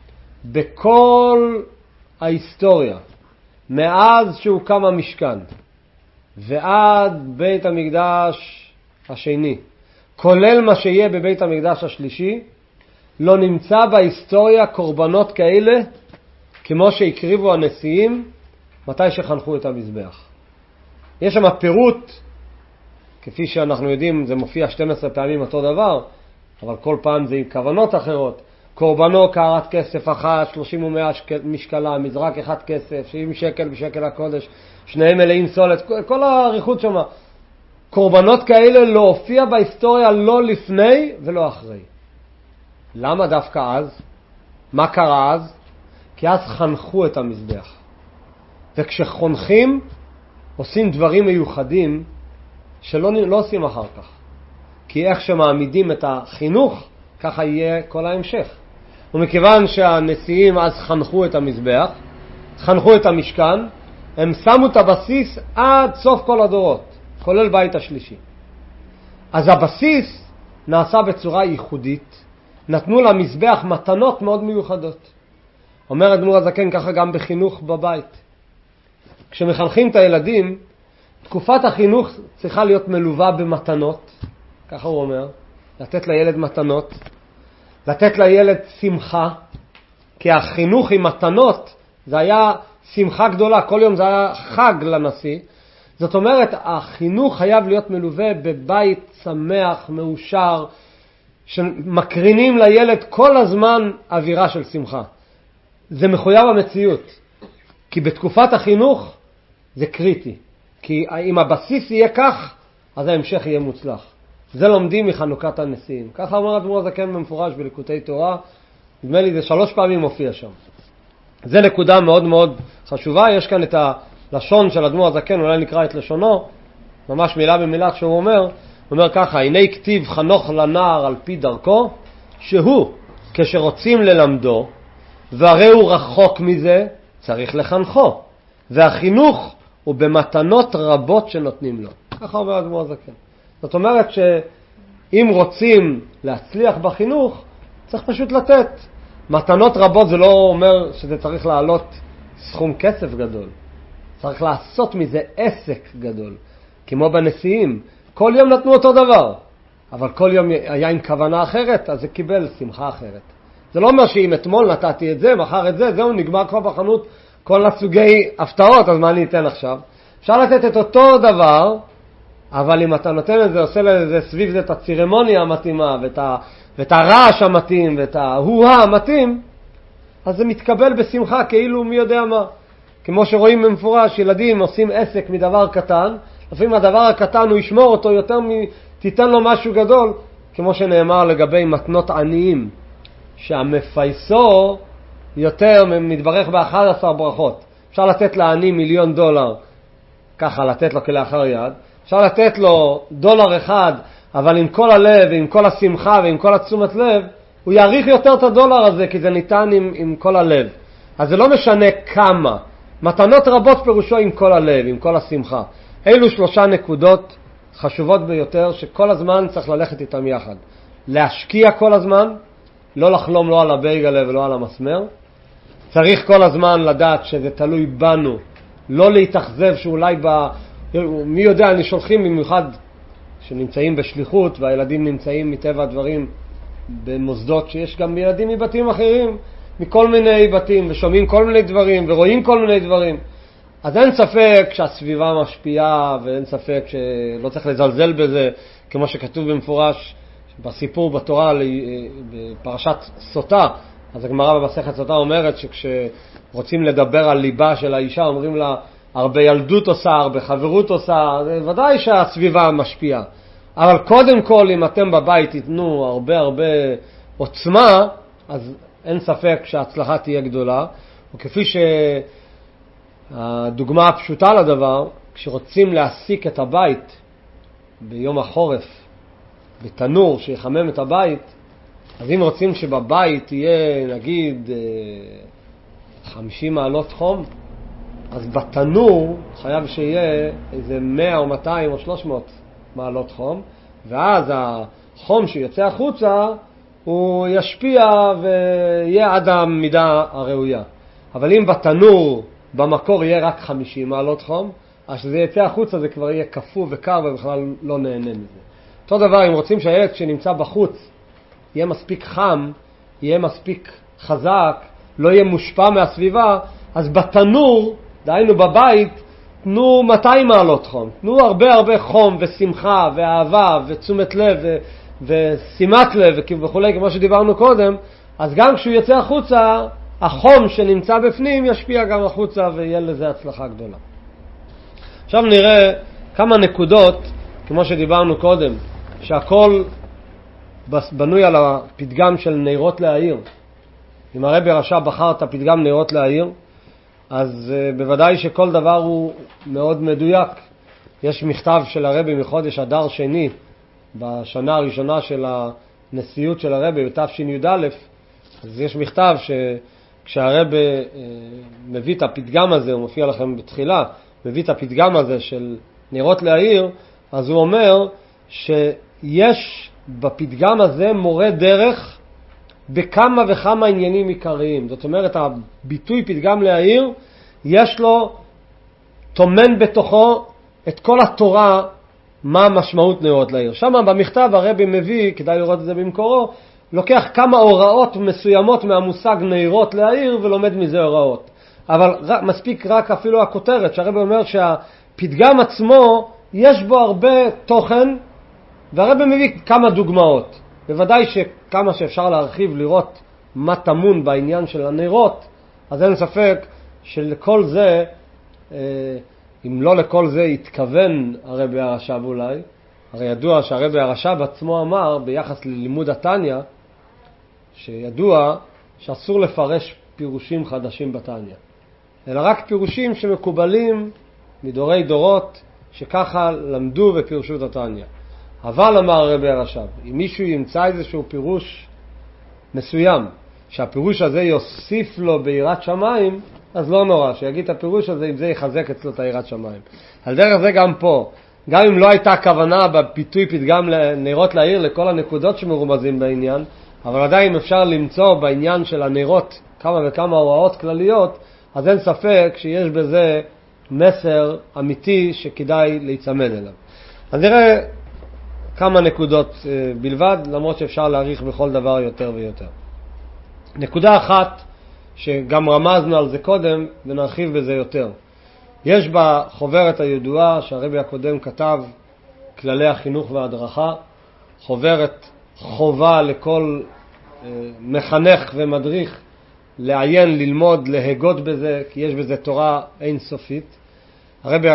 בכל ההיסטוריה מאז שהוקם המשכן ועד בית המקדש השני, כולל מה שיהיה בבית המקדש השלישי, לא נמצא בהיסטוריה קורבנות כאלה כמו שהקריבו הנשיאים מתי שחנכו את המזבח. יש שם פירוט, כפי שאנחנו יודעים זה מופיע 12 פעמים אותו דבר, אבל כל פעם זה עם כוונות אחרות. קורבנו קערת כסף אחת, 30 ומאה משקלה, מזרק אחד כסף, 70 שקל בשקל הקודש, שניהם מלאים סולת, כל העריכות שם. קורבנות כאלה לא הופיע בהיסטוריה לא לפני ולא אחרי. למה דווקא אז? מה קרה אז? כי אז חנכו את המזבח. וכשחונכים עושים דברים מיוחדים שלא עושים אחר כך. כי איך שמעמידים את החינוך, ככה יהיה כל ההמשך. ומכיוון שהנשיאים אז חנכו את המזבח, חנכו את המשכן, הם שמו את הבסיס עד סוף כל הדורות, כולל בית השלישי. אז הבסיס נעשה בצורה ייחודית, נתנו למזבח מתנות מאוד מיוחדות. אומר האדמו"ר הזקן ככה גם בחינוך בבית. כשמחנכים את הילדים, תקופת החינוך צריכה להיות מלווה במתנות, ככה הוא אומר, לתת לילד מתנות, לתת לילד שמחה, כי החינוך עם מתנות זה היה שמחה גדולה, כל יום זה היה חג לנשיא. זאת אומרת, החינוך חייב להיות מלווה בבית שמח, מאושר, שמקרינים לילד כל הזמן אווירה של שמחה. זה מחויב המציאות, כי בתקופת החינוך זה קריטי, כי אם הבסיס יהיה כך, אז ההמשך יהיה מוצלח. זה לומדים מחנוכת הנשיאים. ככה אומר האדמו"ר הזקן במפורש בליקוטי תורה, נדמה לי זה 3 פעמים מופיע שם. זה נקודה מאוד מאוד חשובה. יש כאן את הלשון של האדמו"ר הזקן, אולי נקרא את לשונו, ממש מילה במילה שהוא אומר ככה, הנה כתיב חנוך לנער על פי דרכו, שהוא כשרוצים ללמדו, והרי הוא רחוק מזה, צריך לחנכו. והחינוך הוא במתנות רבות שנותנים לו. ככה אומר האדמו"ר הזקן. זאת אומרת שאם רוצים להצליח בחינוך, צריך פשוט לתת. מתנות רבות זה לא אומר שזה צריך לעלות סכום כסף גדול. צריך לעשות מזה עסק גדול. כמו בנשיאים. כל יום נתנו אותו דבר. אבל כל יום היה עם כוונה אחרת, אז זה קיבל שמחה אחרת. זה לא אומר שאם אתמול נתתי את זה, מחר את זה, זהו נגמר כבר בחנות כל הסוגי הפתעות, אז מה אני אתן עכשיו? אפשר לתת את אותו דבר, אבל אם אתה נותן את זה, עושה לזה סביב זה את הצירמוניה המתאימה, ואת הרעש המתאים, ואת ההואה המתאים, אז זה מתקבל בשמחה, כאילו מי יודע מה. כמו שרואים במפורש, ילדים עושים עסק מדבר קטן, לפעמים הדבר הקטן הוא ישמור אותו יותר תיתן לו משהו גדול, כמו שנאמר לגבי מתנות עניים, שהמפייסו יותר מתברך ב11 ברכות. אפשר לתת לעני $1,000,000, ככה לתת לו כלאחר יד. אפשר לתת לו $1, אבל עם כל הלב ועם כל השמחה ועם כל התשומת לב, הוא יעריך יותר את $1 הזה, כי זה ניתן עם כל הלב. אז זה לא משנה כמה. מתנות רבות פירושו עם כל הלב, עם כל השמחה. אלו 3 נקודות חשובות ביותר, שכל הזמן צריך ללכת איתם יחד. להשקיע כל הזמן, לא לחלום לא על הבייגלה ולא על המסמר. צריך כל הזמן לדעת שזה תלוי בנו, לא להתאכזב שאולי מי יודע, אני שולחים במיוחד שנמצאים בשליחות, והילדים נמצאים מטבע הדברים במוסדות שיש גם ילדים מבתים אחרים, מכל מיני בתים, ושומעים כל מיני דברים, ורואים כל מיני דברים. אז אין ספק שהסביבה משפיעה, ואין ספק שלא צריך לזלזל בזה, כמו שכתוב במפורש בסיפור בתורה בפרשת סוטה, אז הגמרא במסכת סוטה אומרת שכשרוצים לדבר על ליבה של האישה, אומרים לה, הרבה ילדות עושה, הרבה חברות עושה, ודאי שהסביבה משפיעה. אבל קודם כל, אם אתם בבית תיתנו הרבה עוצמה, אז אין ספק שההצלחה תהיה גדולה. וכפי שהדוגמה הפשוטה לדבר, כשרוצים להסיק את הבית ביום החורף, בתנור שיחמם את הבית, אז אם רוצים שבבית יהיה נגיד 50 מעלות חום, אז בתנור חייב שיהיה איזה 100 או 200 או 300 מעלות חום, ואז החום שיוצא החוצה הוא ישפיע ויהיה עד המידה הראויה. אבל אם בתנור במקור יהיה רק 50 מעלות חום, אז שזה יצא החוצה זה כבר יהיה קפוא וקר ובכלל לא נהנה מזה. אותו דבר, אם רוצים שהילד שנמצא בחוץ יהיה מספיק חם, יהיה מספיק חזק, לא יהיה מושפע מהסביבה, אז בתנור, דהיינו בבית, תנו 200 מעלות חום. תנו הרבה חום ושמחה ואהבה ותשומת לב ושימת לב וכו', כמו שדיברנו קודם, אז גם כשהוא יוצא החוצה, החום שנמצא בפנים ישפיע גם החוצה ויהיה לזה הצלחה גדולה. עכשיו נראה כמה נקודות, כמו שדיברנו קודם, שהכל בנוי על הפתגם של נרות להעיר. אם הרבי הרש"ב בחר את הפתגם נרות להעיר, אז בוודאי שכל דבר הוא מאוד מדויק. יש מכתב של הרבי מחודש אדר שני, בשנה הראשונה של הנשיאות של הרבי, בתש"י, אז יש מכתב שכשהרבי מביא את הפתגם הזה, הוא מופיע לכם בתחילה, מביא את הפתגם הזה של נרות להעיר, אז הוא אומר שיש בפתגם הזה מורה דרך בכמה וכמה עניינים עיקריים. זאת אומרת, הביטוי פתגם להעיר, יש לו תומן בתוכו את כל התורה, מה המשמעות נרות להעיר. שם במכתב הרבי מביא, כדאי לראות את זה במקורו, לוקח כמה הוראות מסוימות מהמושג נרות להעיר ולומד מזה הוראות. אבל מספיק רק אפילו הכותרת, שהרבי אומר שהפתגם עצמו יש בו הרבה תוכן, והרבי מביא כמה דוגמאות. בוודאי שכמה שאפשר להרחיב לראות מה תמון בעניין של הנרות, אז אין ספק שלכל זה, אם לא לכל זה התכוון הרבי הרש"ב אולי, הרי ידוע שהרבי הרש"ב עצמו אמר ביחס ללימוד התניא, שידוע שאסור לפרש פירושים חדשים בתניא, אלא רק פירושים שמקובלים מדורי דורות, שככה למדו ופירשו את התניא. אבל אמר הרבי הרש"ב, אם מישהו ימצא איזשהו פירוש מסוים, שהפירוש הזה יוסיף לו ביראת שמיים, אז לא נורא, שיגיד את הפירוש הזה, אם זה יחזק אצלו את היראת שמיים. על דרך זה גם פה, גם אם לא הייתה כוונה בפיתוי פתגם נרות להעיר לכל הנקודות שמרומזים בעניין, אבל עדיין אפשר למצוא בעניין של הנרות כמה וכמה הוראות כלליות, אז אין ספק שיש בזה מסר אמיתי שכדאי להיצמד אליו. אז נראה כמה נקודות בלבד, למרות שאפשר להאריך בכל דבר יותר ויותר. נקודה אחת, שגם רמזנו על זה קודם, ונרחיב בזה יותר. יש בחוברת הידועה שהרבי הקודם כתב, כללי החינוך וההדרכה, חוברת חובה לכל מחנך ומדריך, לעיין, ללמוד, להגות בזה, כי יש בזה תורה אינסופית. הרבי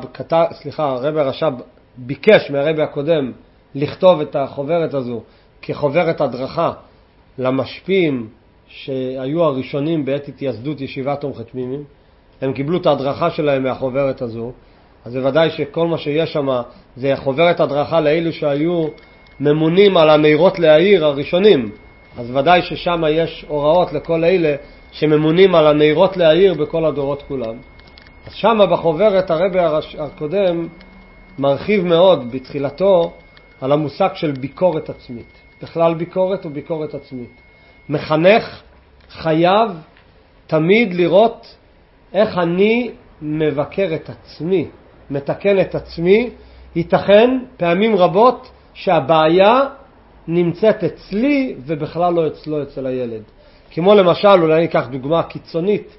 הרש"ב ביקש מהרבי הקודם לכתוב את החוברת הזו כחוברת הדרכה למשפיעים שהיו הראשונים בעת התייסדות ישיבת תומכי תמימים. הם קיבלו את ההדרכה שלהם מהחוברת הזו, אז זה ודאי שכל מה שיש שם זה חוברת הדרכה לאלו שהיו ממונים על הנרות להעיר הראשונים, אז ודאי ששם יש הוראות לכל אלה שממונים על הנרות להעיר בכל הדורות כולם. אז שם בחוברת הרבי הקודם מרחיב מאוד בתחילתו על המושג של ביקורת עצמית, בכלל ביקורת וביקורת עצמית. מחנך חייב תמיד לראות איך אני מבקר את עצמי, מתקן את עצמי. ייתכן פעמים רבות שהבעיה נמצאת אצלי ובכלל לא אצלו, אצל הילד. כמו למשל, אולי ניקח דוגמה קיצונית,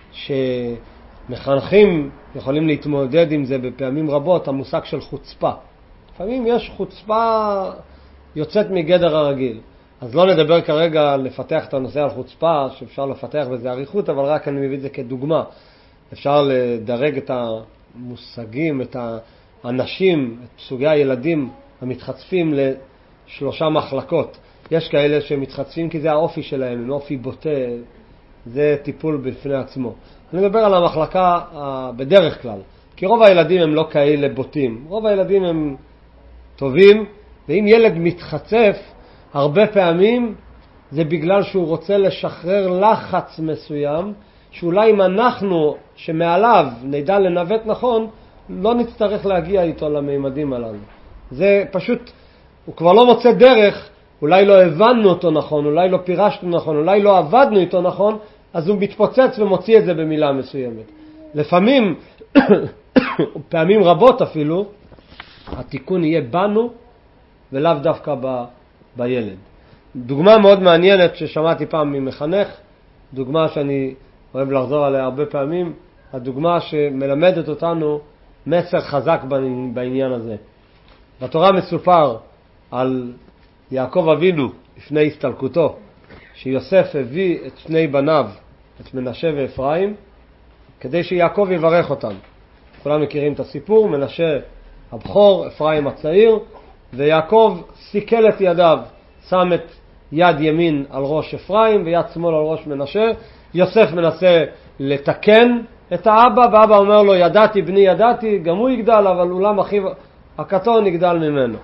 שמחנכים יכולים להתמודד עם זה בפעמים רבות, המושג של חוצפה. לפעמים יש חוצפה יוצאת מגדר הרגיל. אז לא נדבר כרגע לפתח את הנושא על חוצפה, שאפשר לפתח בזה עריכות, אבל רק אני מביא את זה כדוגמה. אפשר לדרג את המושגים, את האנשים, את סוגי הילדים המתחצפים לשלושה מחלקות. יש כאלה שמתחצפים כי זה האופי שלהם, הם אופי בוטה, זה טיפול בפני עצמו. אני מדבר על המחלקה בדרך כלל, כי רוב הילדים הם לא כאלה בוטים, רוב הילדים הם טובים, ואם ילד מתחצף, הרבה פעמים זה בגלל שהוא רוצה לשחרר לחץ מסוים, שאולי אם אנחנו שמעליו נדע לנווט נכון, לא נצטרך להגיע איתו לממדים הללו. זה פשוט, הוא כבר לא מוצא דרך, אולי לא הבנו אותו נכון, אולי לא פירשנו נכון, אולי לא עבדנו איתו נכון, אז הוא מתפוצץ ומוציא את זה במילה מסוימת. לפעמים, פעמים רבות אפילו, התיקון יהיה בנו ולאו דווקא בילד. דוגמה מאוד מעניינת ששמעתי פעם ממחנך, דוגמה שאני אוהב לחזור עליה הרבה פעמים, הדוגמה שמלמדת אותנו מסר חזק בעניין הזה. בתורה מסופר על יעקב אבינו לפני הסתלקותו, שיוסף הביא את שני בניו, את מנשה ואפרים, כדי שיעקב יברך אותם. כולם מכירים את הסיפור, מנשה הבכור, אפרים הצעיר, ויעקב סיכל את ידיו, שם את יד ימין על ראש אפרים ויד שמאל על ראש מנשה. יוסף מנסה לתקן את האבא, ואבא אומר לו, ידעתי בני ידעתי, גם הוא יגדל, אבל אולם אחיו הקטון יגדל ממנו.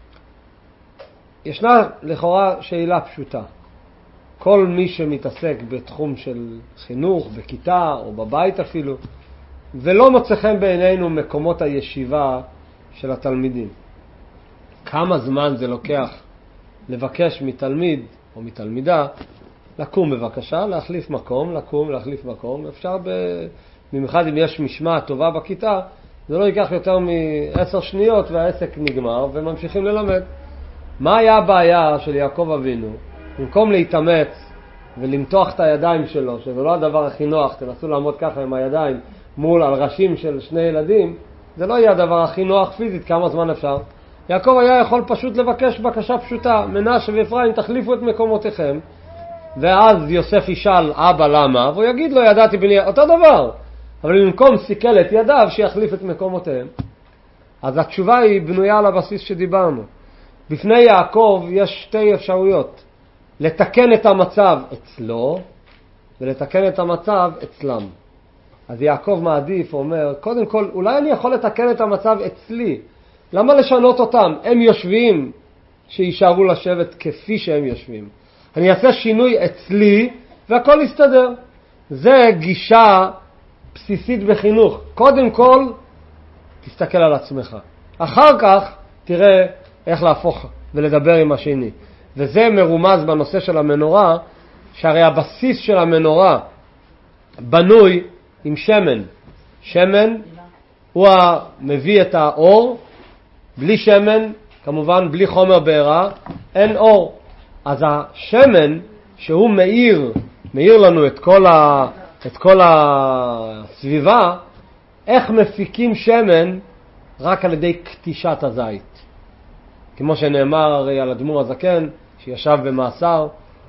ישנה לכאורה שאלה פשוטה. כל מי שמתעסק בתחום של חינוך, בכיתה או בבית אפילו, ולא מוצא חן בעינינו מקומות הישיבה של התלמידים. כמה זמן זה לוקח לבקש מתלמיד או מתלמידה לקום בבקשה, להחליף מקום, לקום, להחליף מקום. אפשר במיוחד אם יש משמעת טובה בכיתה, זה לא ייקח יותר מ10 שניות והעסק נגמר וממשיכים ללמד. מה היה הבעיה של יעקב אבינו? במקום להתאמץ ולמתוח את הידיים שלו, שזה לא הדבר הכי נוח, תנסו לעמוד ככה עם הידיים מול על ראשים של שני ילדים, זה לא יהיה הדבר הכי נוח פיזית, כמה זמן אפשר. יעקב היה יכול פשוט לבקש בקשה פשוטה, מנשה ואפרים תחליפו את מקומותיכם, ואז יוסף ישאל אבא למה, והוא יגיד לו ידעתי בני, אותו דבר, אבל במקום סיכל את ידיו שיחליף את מקומותיהם. אז התשובה היא בנויה על הבסיס שדיברנו. בפני יעקב יש שתי אפשרויות, לתקן את המצב אצלו ולתקן את המצב אצלם. אז יעקב מעדיף, אומר, קודם כל, אולי אני יכול לתקן את המצב אצלי. למה לשנות אותם? הם יושבים, שישארו לשבת כפי שהם יושבים. אני אעשה שינוי אצלי, והכל יסתדר. זה גישה בסיסית בחינוך. קודם כל, תסתכל על עצמך. אחר כך, תראה איך להפוך ולדבר עם השני. וזה מרומז בנושא של המנורה, שהרי הבסיס של המנורה בנוי עם שמן. שמן הוא מביא את האור, בלי שמן, כמובן בלי חומר בעירה, אין אור. אז השמן שהוא מאיר לנו את כל הסביבה, איך מפיקים שמן? רק על ידי קטישת הזית. כמו שנאמר הרי על אדמו"ר הזקן, שישב במאסר,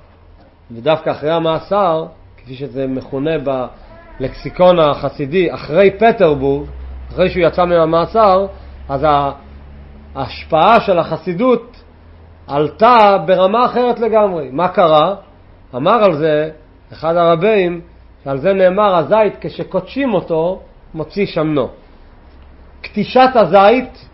ודווקא אחרי המאסר, כפי שזה מכונה בלקסיקון החסידי, אחרי פטרבורג, אחרי שהוא יצא מהמאסר, אז ההשפעה של החסידות עלתה ברמה אחרת לגמרי. מה קרה? אמר על זה אחד הרבים, שעל זה נאמר, הזית כשקודשים אותו מוציא שמנו. קטישת הזית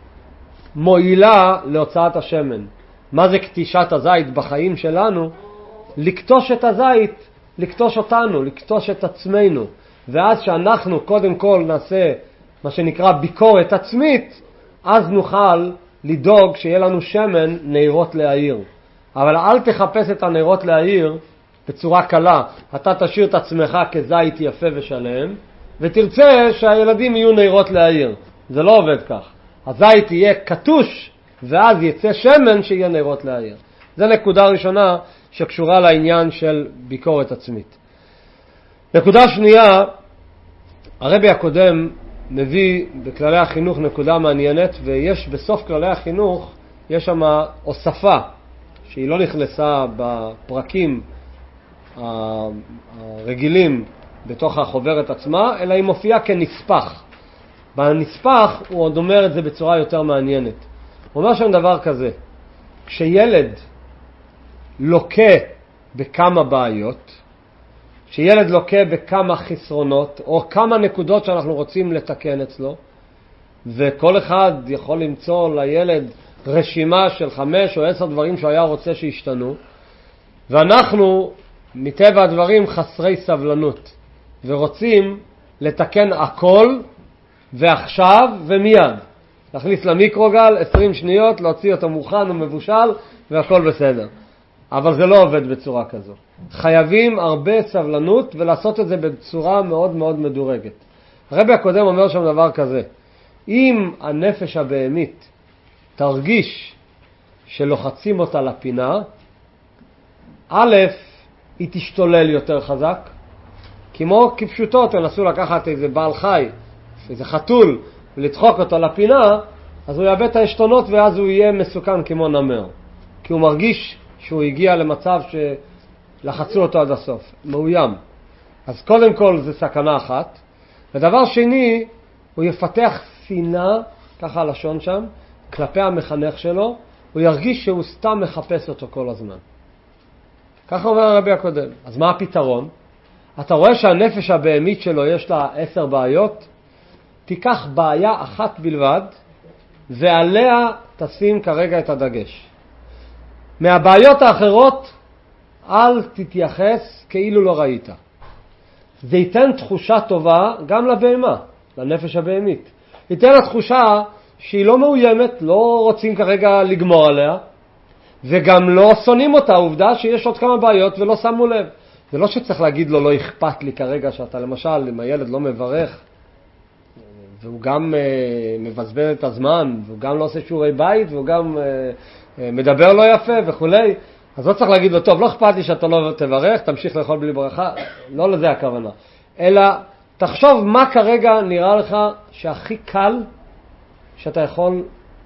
מועילה להוצאת השמן. מה זה קטישת הזית בחיים שלנו? לקטוש את הזית, לקטוש אותנו, לקטוש את עצמנו. ואז שאנחנו קודם כל נעשה מה שנקרא ביקורת עצמית, אז נוכל לדאוג שיהיה לנו שמן נעירות להעיר. אבל אל תחפש את הנעירות להעיר בצורה קלה. אתה תשאיר את עצמך כזית יפה ושלם, ותרצה שהילדים יהיו נעירות להעיר. זה לא עובד כך. הזית יהיה קטוש, ואז יצא שמן שיהיה נעירות להעיר. זו נקודה ראשונה שקשורה לעניין של ביקורת עצמית. נקודה שנייה, הרבי הקודם מביא בכללי החינוך נקודה מעניינת, ויש בסוף כללי החינוך, יש שם הוספה שהיא לא נכנסה בפרקים הרגילים בתוך החוברת עצמה, אלא היא מופיעה כנספח. בנספח הוא עוד אומר את זה בצורה יותר מעניינת. הוא אומר שם דבר כזה, כשילד לוקה בכמה בעיות, כשילד לוקה בכמה חסרונות, או כמה נקודות שאנחנו רוצים לתקן אצלו, וכל אחד יכול למצוא לילד רשימה של 5 או 10 דברים שהוא היה רוצה שישתנו, ואנחנו מטבע הדברים חסרי סבלנות, ורוצים לתקן הכל, ועכשיו ומיד. להכניס למיקרוגל 20 שניות, להוציא אותו מוכן ומבושל, והכל בסדר. אבל זה לא עובד בצורה כזו. חייבים הרבה סבלנות, ולעשות את זה בצורה מאוד מאוד מדורגת. הרבי הקודם אומר שם דבר כזה, אם הנפש הבהמית תרגיש שלוחצים אותה לפינה, א', היא תשתולל יותר חזק, כמו כפשוטו תנסו לקחת איזה בעל חי, איזה חתול, ולדחוק אותו לפינה, אז הוא יאבד את העשתונות ואז הוא יהיה מסוכן כמו נמר. כי הוא מרגיש שהוא הגיע למצב שלחצו אותו עד הסוף, מאוים. אז קודם כל זה סכנה אחת. ודבר שני, הוא יפתח שנאה, ככה הלשון שם, כלפי המחנך שלו, הוא ירגיש שהוא סתם מחפש אותו כל הזמן. ככה אומר הרבי הקודם. אז מה הפתרון? אתה רואה שהנפש הבהמית שלו יש לה 10 בעיות, תיקח בעיה אחת בלבד, ועליה תשים כרגע את הדגש. מהבעיות האחרות, אל תתייחס כאילו לא ראית. זה ייתן תחושה טובה גם לבהמה, לנפש הבהמית. ייתן לה תחושה שהיא לא מאוימת, לא רוצים כרגע לגמור עליה, וגם לא שונאים אותה, העובדה שיש עוד כמה בעיות ולא שמו לב. זה לא שצריך להגיד לו, לא אכפת לי כרגע שאתה למשל, אם הילד לא מברך, והוא גם מבזבז את הזמן, והוא גם לא עושה שיעורי בית, והוא גם מדבר לא יפה וכו'. אז לא צריך להגיד לו, טוב, לא אכפת לי שאתה לא תברך, תמשיך לאכול בלי ברכה. לא לזה הכוונה. אלא תחשוב מה כרגע נראה לך שהכי קל שאתה יכול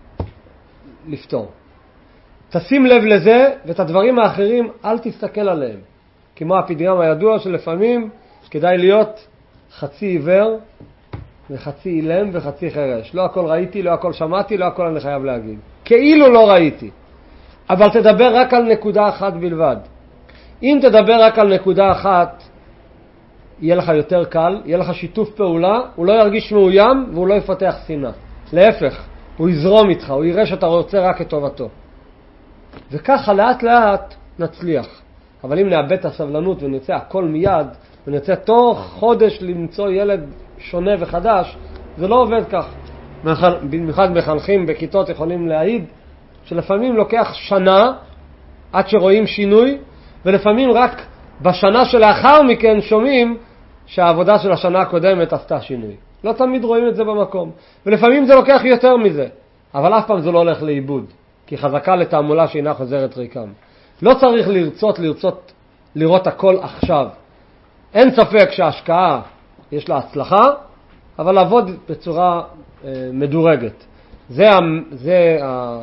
לפתור. תשים לב לזה, ואת הדברים האחרים אל תסתכל עליהם. כמו הפתגם הידוע שלפעמים כדאי להיות חצי עיוור וחצי אילם וחצי חרש. לא הכל ראיתי, לא הכל שמעתי, לא הכל אני חייב להגיד. כאילו לא ראיתי. אבל תדבר רק על נקודה אחת בלבד. אם תדבר רק על נקודה אחת, יהיה לך יותר קל, יהיה לך שיתוף פעולה, הוא לא ירגיש מאוים והוא לא יפתח שנאה. להפך, הוא יזרום איתך, הוא יראה שאתה רוצה רק את טובתו. וככה לאט לאט נצליח. אבל אם נאבד את הסבלנות ונצא הכל מיד, ונצא תוך חודש למצוא ילד שונה וחדש, זה לא עובד כך. במיוחד מחנכים בכיתות יכולים להעיד שלפעמים לוקח שנה עד שרואים שינוי, ולפעמים רק בשנה שלאחר מכן שומעים שהעבודה של השנה הקודמת עשתה שינוי. לא תמיד רואים את זה במקום. ולפעמים זה לוקח יותר מזה, אבל אף פעם זה לא הולך לאיבוד, כי חזקה לתעמולה שאינה חוזרת ריקם. לא צריך לרצות לראות הכל עכשיו. אין ספק שההשקעה יש לה הצלחה, אבל לעבוד בצורה מדורגת. זה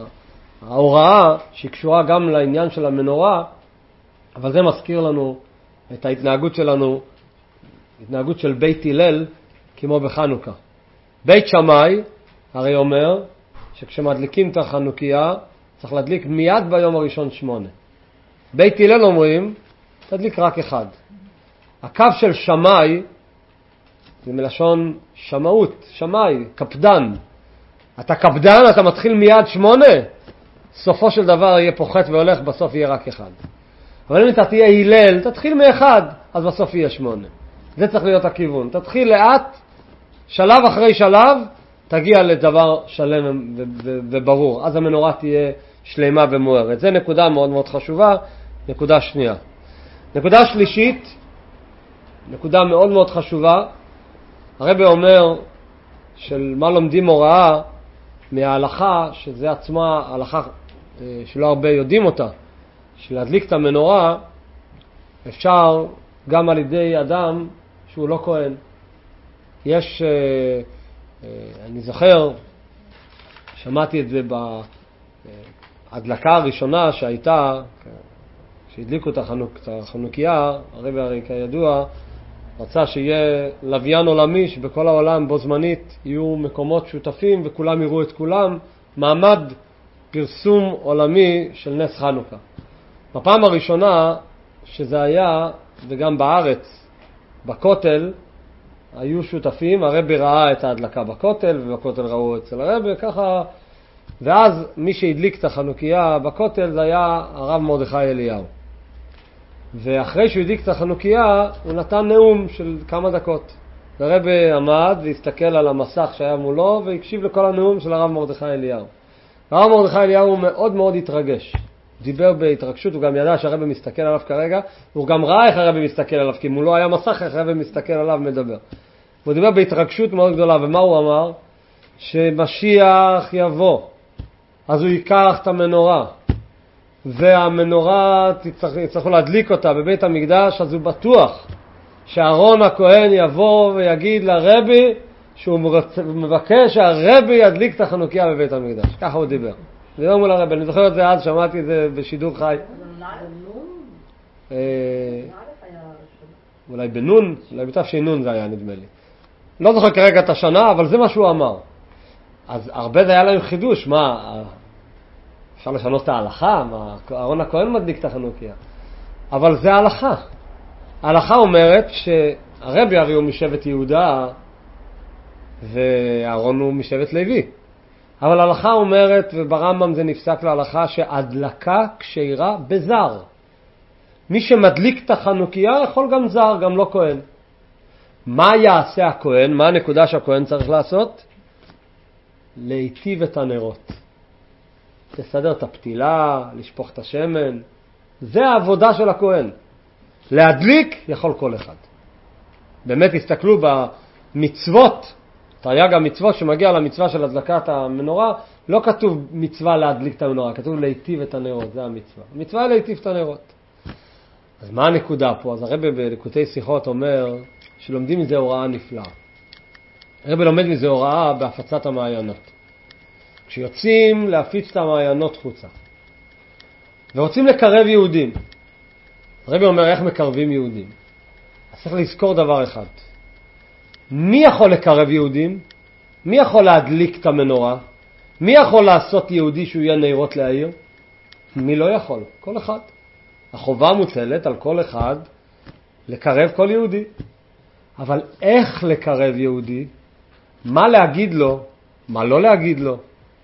ההוראה שקשורה גם לעניין של המנורה, אבל זה מזכיר לנו את ההתנהגות שלנו, התנהגות של בית הלל כמו בחנוכה. בית שמאי הרי אומר שכשמדליקים את החנוכיה צריך להדליק מיד ביום הראשון 8. בית הלל אומרים תדליק רק 1. הקו של שמאי זה מלשון שמאות, שמאי, קפדן. אתה קפדן, אתה מתחיל מיד 8, סופו של דבר יהיה פוחת והולך, בסוף יהיה רק 1. אבל אם אתה תהיה הלל, תתחיל מ1, אז בסוף יהיה 8. זה צריך להיות הכיוון. תתחיל לאט, שלב אחרי שלב, תגיע לדבר שלם וברור. אז המנורה תהיה שלמה ומוארת. זה נקודה מאוד מאוד חשובה. נקודה שנייה. נקודה שלישית, נקודה מאוד מאוד חשובה. הרבי אומר של מה לומדים הוראה מההלכה, שזה עצמה הלכה שלא הרבה יודעים אותה, שלהדליק את המנורה אפשר גם על ידי אדם שהוא לא כהן. יש, אני זוכר, שמעתי את זה ההדלקה הראשונה שהייתה, כשהדליקו את החנוכיה, הרבי הרי כידוע, רצה שיהיה לוויין עולמי, שבכל העולם בו זמנית יהיו מקומות שותפים וכולם יראו את כולם, מעמד פרסום עולמי של נס חנוכה. בפעם הראשונה שזה היה, וגם בארץ, בכותל, היו שותפים, הרבי ראה את ההדלקה בכותל, ובכותל ראו אצל הרבי, ככה, ואז מי שהדליק את החנוכיה בכותל זה היה הרב מרדכי אליהו. ואחרי שהוא הדליק את החנוכיה, הוא נתן נאום של כמה דקות. הרבי עמד והסתכל על המסך שהיה מולו, והקשיב לכל הנאום של הרב מרדכי אליהו. הרב מרדכי אליהו מאוד מאוד התרגש. דיבר בהתרגשות, הוא גם ידע שהרבי מסתכל עליו כרגע, והוא גם ראה איך הרבי מסתכל עליו, כי מולו היה מסך, איך הרבי מסתכל עליו מדבר. הוא דיבר בהתרגשות מאוד גדולה, ומה הוא אמר? שמשיח יבוא, אז הוא ייקח את המנורה, והמנורה יצטרכו להדליק אותה בבית המקדש, אז הוא בטוח שאהרון הכהן יבוא ויגיד לרבי שהוא מבקש שהרבי ידליק את החנוכיה בבית המקדש. ככה הוא דיבר. דיבר מול הרבי, אני זוכר את זה אז, שמעתי את זה בשידור חי. אולי בנון, אולי בתש"ן זה היה נדמה לי. לא זוכר כרגע את השנה, אבל זה מה שהוא אמר. אז הרבה זה היה להם חידוש, מה, אפשר לשנות את ההלכה? מה, אהרון הכהן מדליק את החנוכיה. אבל זה ההלכה. ההלכה אומרת שהרבי הרי הוא משבט יהודה, ואהרון הוא משבט לוי. אבל ההלכה אומרת, וברמב"ם זה נפסק להלכה, שהדלקה כשרה בזר. מי שמדליק את החנוכיה יכול גם זר, גם לא כהן. מה יעשה הכהן? מה הנקודה שהכהן צריך לעשות? להיטיב את הנרות. לסדר את הפתילה, לשפוך את השמן. זה העבודה של הכהן. להדליק יכול כל אחד. באמת הסתכלו במצוות, תרי"ג המצוות שמגיע למצווה של הדלקת המנורה, לא כתוב מצווה להדליק את המנורה, כתוב להיטיב את הנרות, זה המצווה. המצווה היא להיטיב את הנרות. אז מה הנקודה פה? אז הרבי בליקוטי שיחות אומר שלומדים מזה הוראה נפלאה. הרבי לומד מזה הוראה בהפצת המעיינות. כשיוצאים להפיץ את המעיינות חוצה ורוצים לקרב יהודים, הרבי אומר איך מקרבים יהודים. אז צריך לזכור דבר אחד. מי יכול לקרב יהודים? מי יכול להדליק את המנורה? מי יכול לעשות יהודי שהוא יהיה נרות להעיר? מי לא יכול? כל אחד. החובה מוטלת על כל אחד לקרב כל יהודי. אבל איך לקרב יהודי? מה להגיד לו? מה לא להגיד לו?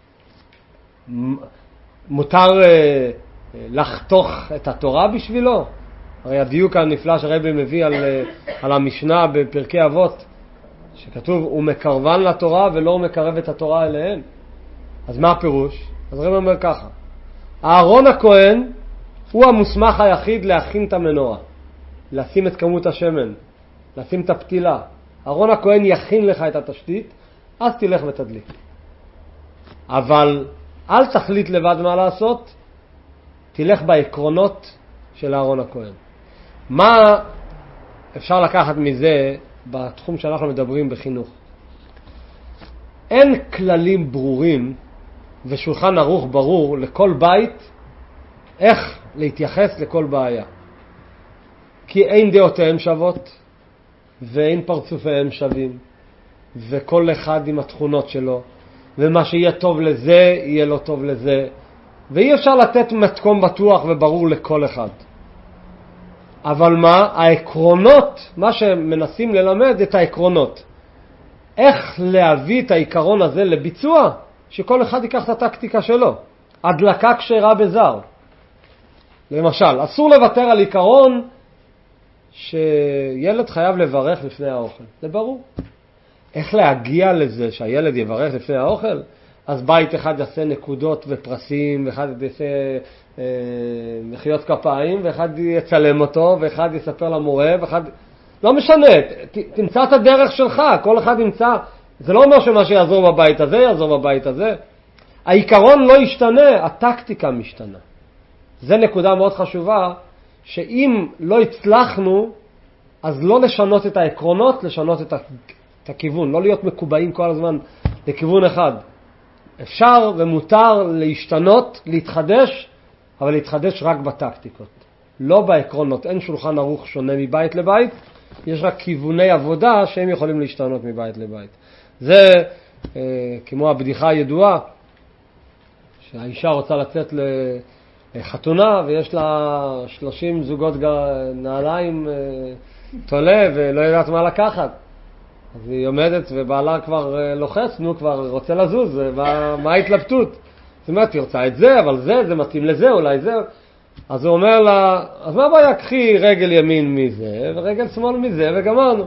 מותר לחתוך את התורה בשבילו? הרי הדיוק הנפלא שהרבי מביא על המשנה בפרקי אבות, שכתוב הוא מקרבן לתורה ולא הוא מקרב את התורה אליהם. אז מה הפירוש? אז הרבי אומר ככה, אהרון הכהן הוא המוסמך היחיד להכין את המנורה, לשים את כמות השמן, לשים את הפתילה. אהרון הכהן יכין לך את התשתית, אז תלך ותדליק. אבל אל תחליט לבד מה לעשות, תלך בעקרונות של אהרון הכהן. מה אפשר לקחת מזה בתחום שאנחנו מדברים בחינוך? אין כללים ברורים ושולחן ערוך ברור לכל בית איך להתייחס לכל בעיה. כי אין דעותיהם שוות ואין פרצופיהם שווים, וכל אחד עם התכונות שלו, ומה שיהיה טוב לזה יהיה לא טוב לזה, ואי אפשר לתת מתקום בטוח וברור לכל אחד. אבל מה? העקרונות, מה שמנסים ללמד את העקרונות. איך להביא את העיקרון הזה לביצוע, שכל אחד ייקח את הטקטיקה שלו. הדלקה כשרה בזר. למשל, אסור לוותר על עיקרון שילד חייב לברך לפני האוכל. זה ברור. איך להגיע לזה שהילד יברך לפני האוכל? אז בית אחד יעשה נקודות ופרסים, ואחד יעשה מחיאות כפיים, ואחד יצלם אותו, ואחד יספר למורה, ואחד... לא משנה, תמצא את הדרך שלך, כל אחד ימצא. זה לא אומר שמה שיעזור בבית הזה, יעזור בבית הזה. העיקרון לא ישתנה, הטקטיקה משתנה. זה נקודה מאוד חשובה, שאם לא הצלחנו, אז לא לשנות את העקרונות, לשנות את הכיוון, לא להיות מקובעים כל הזמן לכיוון אחד. אפשר ומותר להשתנות, להתחדש, אבל להתחדש רק בטקטיקות, לא בעקרונות. אין שולחן ערוך שונה מבית לבית, יש רק כיווני עבודה שהם יכולים להשתנות מבית לבית. זה כמו הבדיחה הידועה, שהאישה רוצה לצאת לחתונה ויש לה 30 זוגות נעליים תולה ולא יודעת מה לקחת. אז היא עומדת ובעלה כבר לוחץ, כבר רוצה לזוז, מה ההתלבטות? זאת אומרת, היא רוצה את זה, אבל זה מתאים לזה, אולי זה. אז הוא אומר לה, אז מה הבעיה? קחי רגל ימין מזה ורגל שמאל מזה וגמרנו.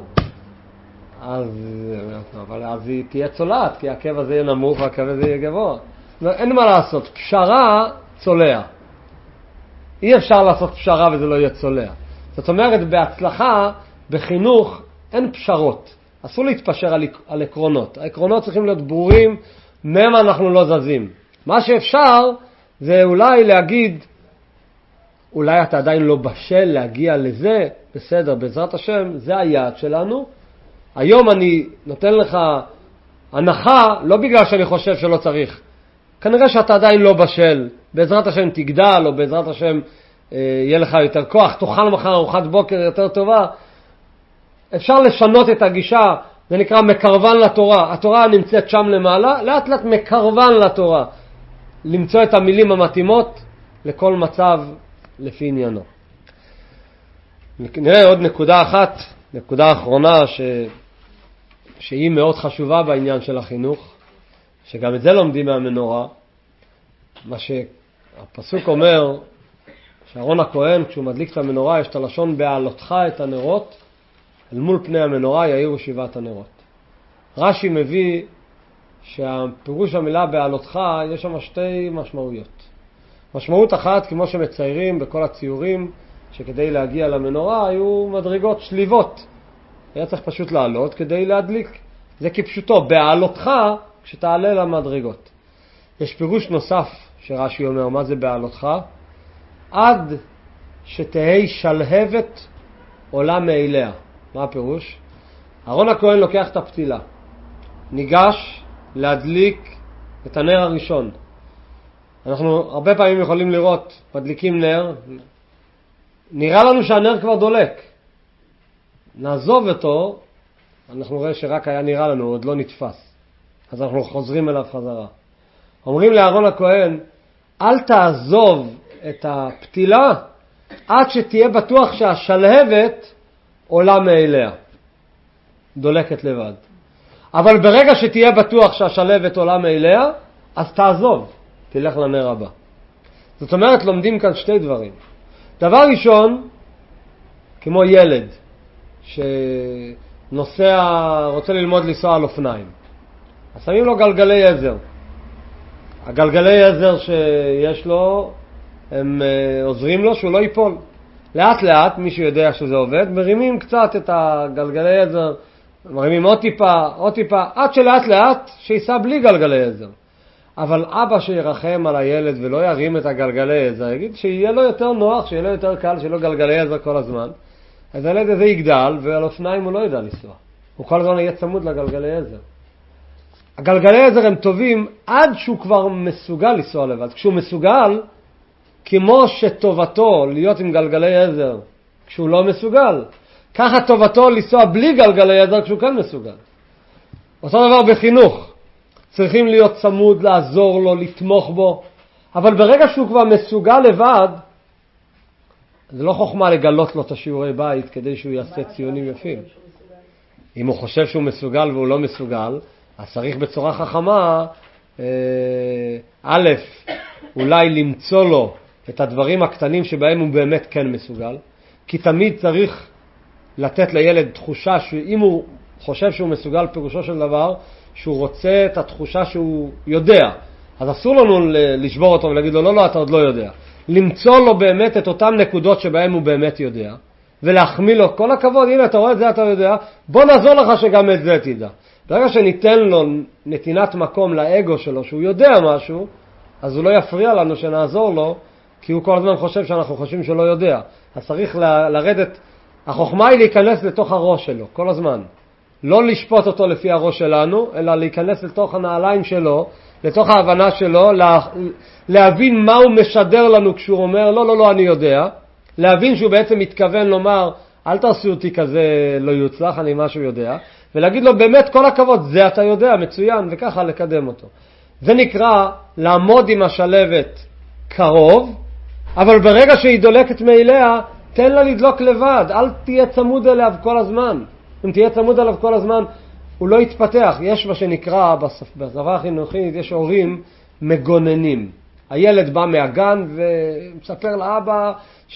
אז היא תהיה צולעת, כי העקב הזה יהיה נמוך והעקב הזה יהיה גבוה. אין מה לעשות, פשרה צולע. אי אפשר לעשות פשרה וזה לא יהיה צולע. זאת אומרת, בהצלחה, בחינוך, אין פשרות. אסור להתפשר על עקרונות. העקרונות צריכים להיות ברורים, מהם אנחנו לא זזים. מה שאפשר זה אולי להגיד, אולי אתה עדיין לא בשל להגיע לזה, בסדר, בעזרת השם, זה היעד שלנו. היום אני נותן לך הנחה, לא בגלל שאני חושב שלא צריך. כנראה שאתה עדיין לא בשל. בעזרת השם תגדל, או בעזרת השם יהיה לך יותר כוח, תאכל מחר ארוחת בוקר יותר טובה. אפשר לשנות את הגישה, זה נקרא מקרבן לתורה. התורה נמצאת שם למעלה, לאט לאט מקרבן לתורה. למצוא את המילים המתאימות לכל מצב לפי עניינו. נראה עוד נקודה אחת, נקודה אחרונה שהיא מאוד חשובה בעניין של החינוך, שגם את זה לומדים מהמנורה. מה שהפסוק אומר, שאהרון הכהן כשהוא מדליק את המנורה יש את הלשון בעלותך את הנרות, אל מול פני המנורה יאירו 7 הנרות. רש"י מביא שהפירוש המילה בעלותך יש שם 2 משמעויות. משמעות אחת, כמו שמציירים בכל הציורים, שכדי להגיע למנורה היו מדרגות שליבות. היה צריך פשוט לעלות כדי להדליק. זה כפשוטו, בעלותך כשתעלה למדרגות. יש פירוש נוסף שרש"י אומר, מה זה בעלותך? עד שתהי שלהבת עולה מאליה. מה הפירוש? אהרון הכהן לוקח את הפתילה, ניגש להדליק את הנר הראשון. אנחנו הרבה פעמים יכולים לראות, מדליקים נר, נראה לנו שהנר כבר דולק. נעזוב אותו, אנחנו רואה שרק היה נראה לנו, עוד לא נתפס. אז אנחנו חוזרים אליו חזרה. אומרים לאהרון הכהן, אל תעזוב את הפתילה עד שתהיה בטוח שהשלהבת עולה מאליה, דולקת לבד. אבל ברגע שתהיה בטוח שהשלהבת עולה מאליה, אז תעזוב, תלך לנר הבא. זאת אומרת, לומדים כאן 2 דברים. דבר ראשון, כמו ילד שנוסע, רוצה ללמוד לנסוע על אופניים. אז שמים לו גלגלי עזר. הגלגלי עזר שיש לו, הם עוזרים לו שהוא לא ייפול. לאט לאט, מי שיודע שזה עובד, מרימים קצת את הגלגלי עזר, מרימים עוד טיפה, עד שלאט לאט שיסע בלי גלגלי עזר. אבל אבא שירחם על הילד ולא ירים את הגלגלי עזר, יגיד שיהיה לו יותר נוח, שיהיה לו יותר קל, שיהיה לו גלגלי עזר כל הזמן. אז הילד הזה יגדל, ועל אופניים הוא לא ידע לנסוע. הוא כל הזמן יהיה צמוד לגלגלי עזר. הגלגלי עזר הם טובים עד שהוא כבר מסוגל לנסוע לבד. כשהוא מסוגל, כמו שטובתו להיות עם גלגלי עזר כשהוא לא מסוגל, ככה טובתו לנסוע בלי גלגלי עזר כשהוא כן מסוגל. אותו דבר בחינוך. צריכים להיות צמוד, לעזור לו, לתמוך בו. אבל ברגע שהוא כבר מסוגל לבד, זה לא חוכמה לגלות לו את השיעורי בית כדי שהוא יעשה ציונים יפים. אם הוא חושב שהוא מסוגל והוא לא מסוגל, אז צריך בצורה חכמה, א', אולי למצוא לו את הדברים הקטנים שבהם הוא באמת כן מסוגל, כי תמיד צריך לתת לילד תחושה שאם הוא חושב שהוא מסוגל, פירושו של דבר, שהוא רוצה את התחושה שהוא יודע. אז אסור לנו לשבור אותו ולהגיד לו, לא, אתה עוד לא יודע. למצוא לו באמת את אותן נקודות שבהם הוא באמת יודע, ולהחמיא לו, כל הכבוד, הנה אתה רואה את זה, אתה יודע, בוא נעזור לך שגם את זה תדע. ברגע שניתן לו נתינת מקום לאגו שלו, שהוא יודע משהו, אז הוא לא יפריע לנו שנעזור לו, כי הוא כל הזמן חושב שאנחנו חושבים שהוא לא יודע. אז צריך לרדת, החוכמה היא להיכנס לתוך הראש שלו, כל הזמן. לא לשפוט אותו לפי הראש שלנו, אלא להיכנס לתוך הנעליים שלו, לתוך ההבנה שלו, להבין מה הוא משדר לנו כשהוא אומר לא, אני יודע, להבין שהוא בעצם מתכוון לומר אל תעשו אותי כזה לא יוצלח, אני משהו יודע, ולהגיד לו באמת כל הכבוד, זה אתה יודע, מצוין, וככה לקדם אותו. זה נקרא לעמוד עם השלבת קרוב, אבל ברגע שהיא דולקת מאליה, תן לה לדלוק לבד, אל תהיה צמוד אליו כל הזמן. אם תהיה צמוד אליו כל הזמן, הוא לא יתפתח. יש מה שנקרא, בשפה החינוכית, יש הורים מגוננים. הילד בא מהגן ומספר לאבא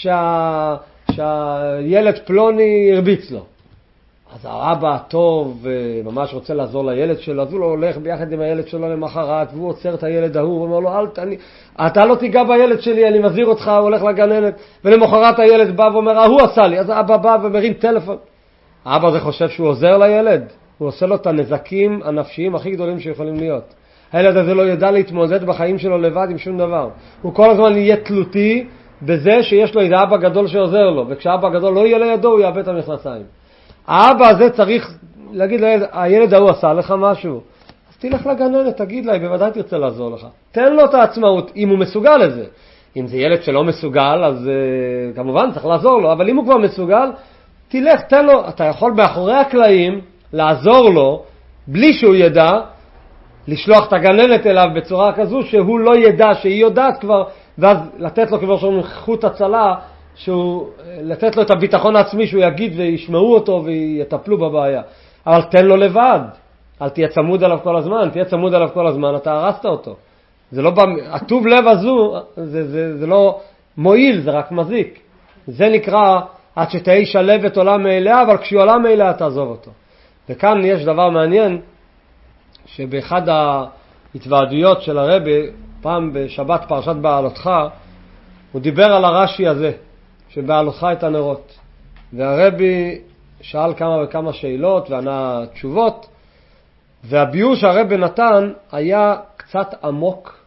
שהילד פלוני הרביץ לו. אז האבא הטוב ממש רוצה לעזור לילד שלו, אז הוא לא הולך ביחד עם הילד שלו למחרת, והוא עוצר את הילד ההוא, ואומר לו, אתה לא תיגע בילד שלי, אני מזהיר אותך, הוא הולך לגננת, ולמחרת הילד בא ואומר, הוא עשה לי, אז האבא בא ומרים טלפון. האבא הזה חושב שהוא עוזר לילד, הוא עושה לו את הנזקים הנפשיים הכי גדולים שיכולים להיות. הילד הזה לא ידע להתמודד בחיים שלו לבד עם שום דבר. הוא כל הזמן יהיה תלותי בזה שיש לו איזה אבא גדול שעוזר לו, וכשהאבא גדול לא יהיה לידו, הוא יאבד את המכנסיים. האבא הזה צריך להגיד לילד, הילד ההוא עשה לך משהו, אז תלך לגננת, תגיד לה, היא בוודאי תרצה לעזור לך. תן לו את העצמאות, אם הוא מסוגל לזה. אם זה ילד שלא מסוגל, אז כמובן צריך לעזור לו, אבל אם הוא כבר מסוגל, תלך, תן לו, אתה יכול מאחורי הקלעים לעזור לו, בלי שהוא ידע, לשלוח את הגננת אליו בצורה כזו, שהוא לא ידע שהיא יודעת כבר, ואז לתת לו כבר שם חוט הצלה, לתת לו את הביטחון העצמי שהוא יגיד וישמעו אותו ויטפלו בבעיה. אבל תן לו לבד, אל תהיה צמוד עליו כל הזמן, תהיה צמוד עליו כל הזמן, אתה הרסת אותו. זה לא, הטוב לב הזו, זה לא מועיל, זה רק מזיק. זה נקרא עד שתהי שלבת עולה מאליה, אבל כשהיא עולה מאליה תעזוב אותו. וכאן יש דבר מעניין, שבאחד ההתוועדויות של הרבי, פעם בשבת פרשת בעלותך, הוא דיבר על הרש"י הזה, שבעלותך את הנרות. והרבי שאל כמה וכמה שאלות וענה תשובות, והביור שהרבי נתן היה קצת עמוק,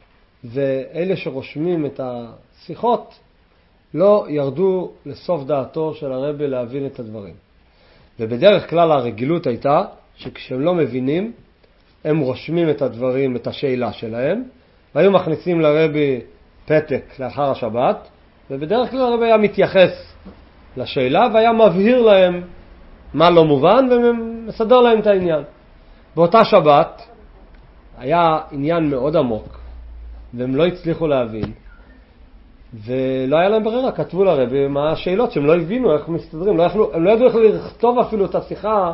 ואלה שרושמים את השיחות לא ירדו לסוף דעתו של הרבי להבין את הדברים. ובדרך כלל הרגילות הייתה שכשהם לא מבינים, הם רושמים את הדברים, את השאלה שלהם, והיו מכניסים לרבי פתק לאחר השבת, ובדרך כלל הרבי היה מתייחס לשאלה והיה מבהיר להם מה לא מובן ומסדר להם את העניין. באותה שבת היה עניין מאוד עמוק והם לא הצליחו להבין, ולא היה להם ברירה, כתבו לרבי מה השאלות שהם לא הבינו איך מסתדרים, הם לא ידעו איך לכתוב אפילו את השיחה,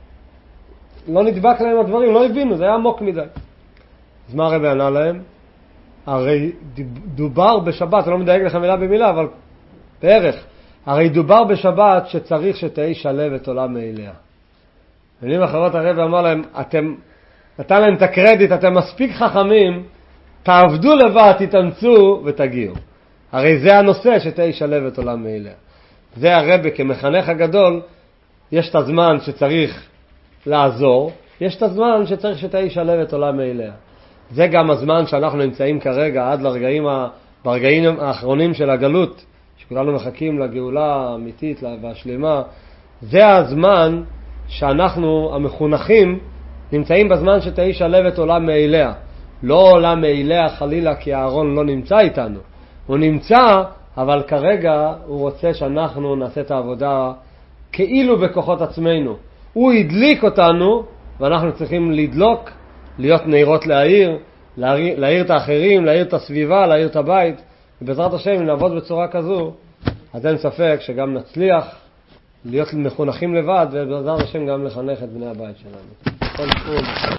לא נדבק להם הדברים, לא הבינו, זה היה עמוק מדי. אז מה הרבי ענה להם? הרי דובר בשבת, אני לא מדייק לכם מילה במילה, אבל בערך, הרי דובר בשבת שצריך שתהי שלבת עולה מאליה. במילים אחרות הרבי אמר להם, נתן להם את הקרדיט, אתם מספיק חכמים, תעבדו לבד, תתאמצו ותגיעו. הרי זה הנושא שתהי שלבת עולה מאליה. זה הרבי כמחנך הגדול, יש את הזמן שצריך לעזור, יש את הזמן שצריך שתהי שלבת עולה מאליה. זה גם הזמן שאנחנו נמצאים כרגע עד ברגעים האחרונים של הגלות, שכולנו מחכים לגאולה האמיתית והשלמה. זה הזמן שאנחנו המחונכים נמצאים בזמן שתהי שלבת עולה מאליה. לא עולה מאליה חלילה כי הארון לא נמצא איתנו. הוא נמצא, אבל כרגע הוא רוצה שאנחנו נעשה את העבודה כאילו בכוחות עצמנו. הוא הדליק אותנו ואנחנו צריכים לדלוק, להיות נעירות להאיר את האחרים, להאיר את הסביבה, להאיר את הבית. ובעזרת השם, אם נעבוד בצורה כזו, אז אין ספק שגם נצליח להיות מחונכים לבד, ובעזרת השם גם לחנך את בני הבית שלנו.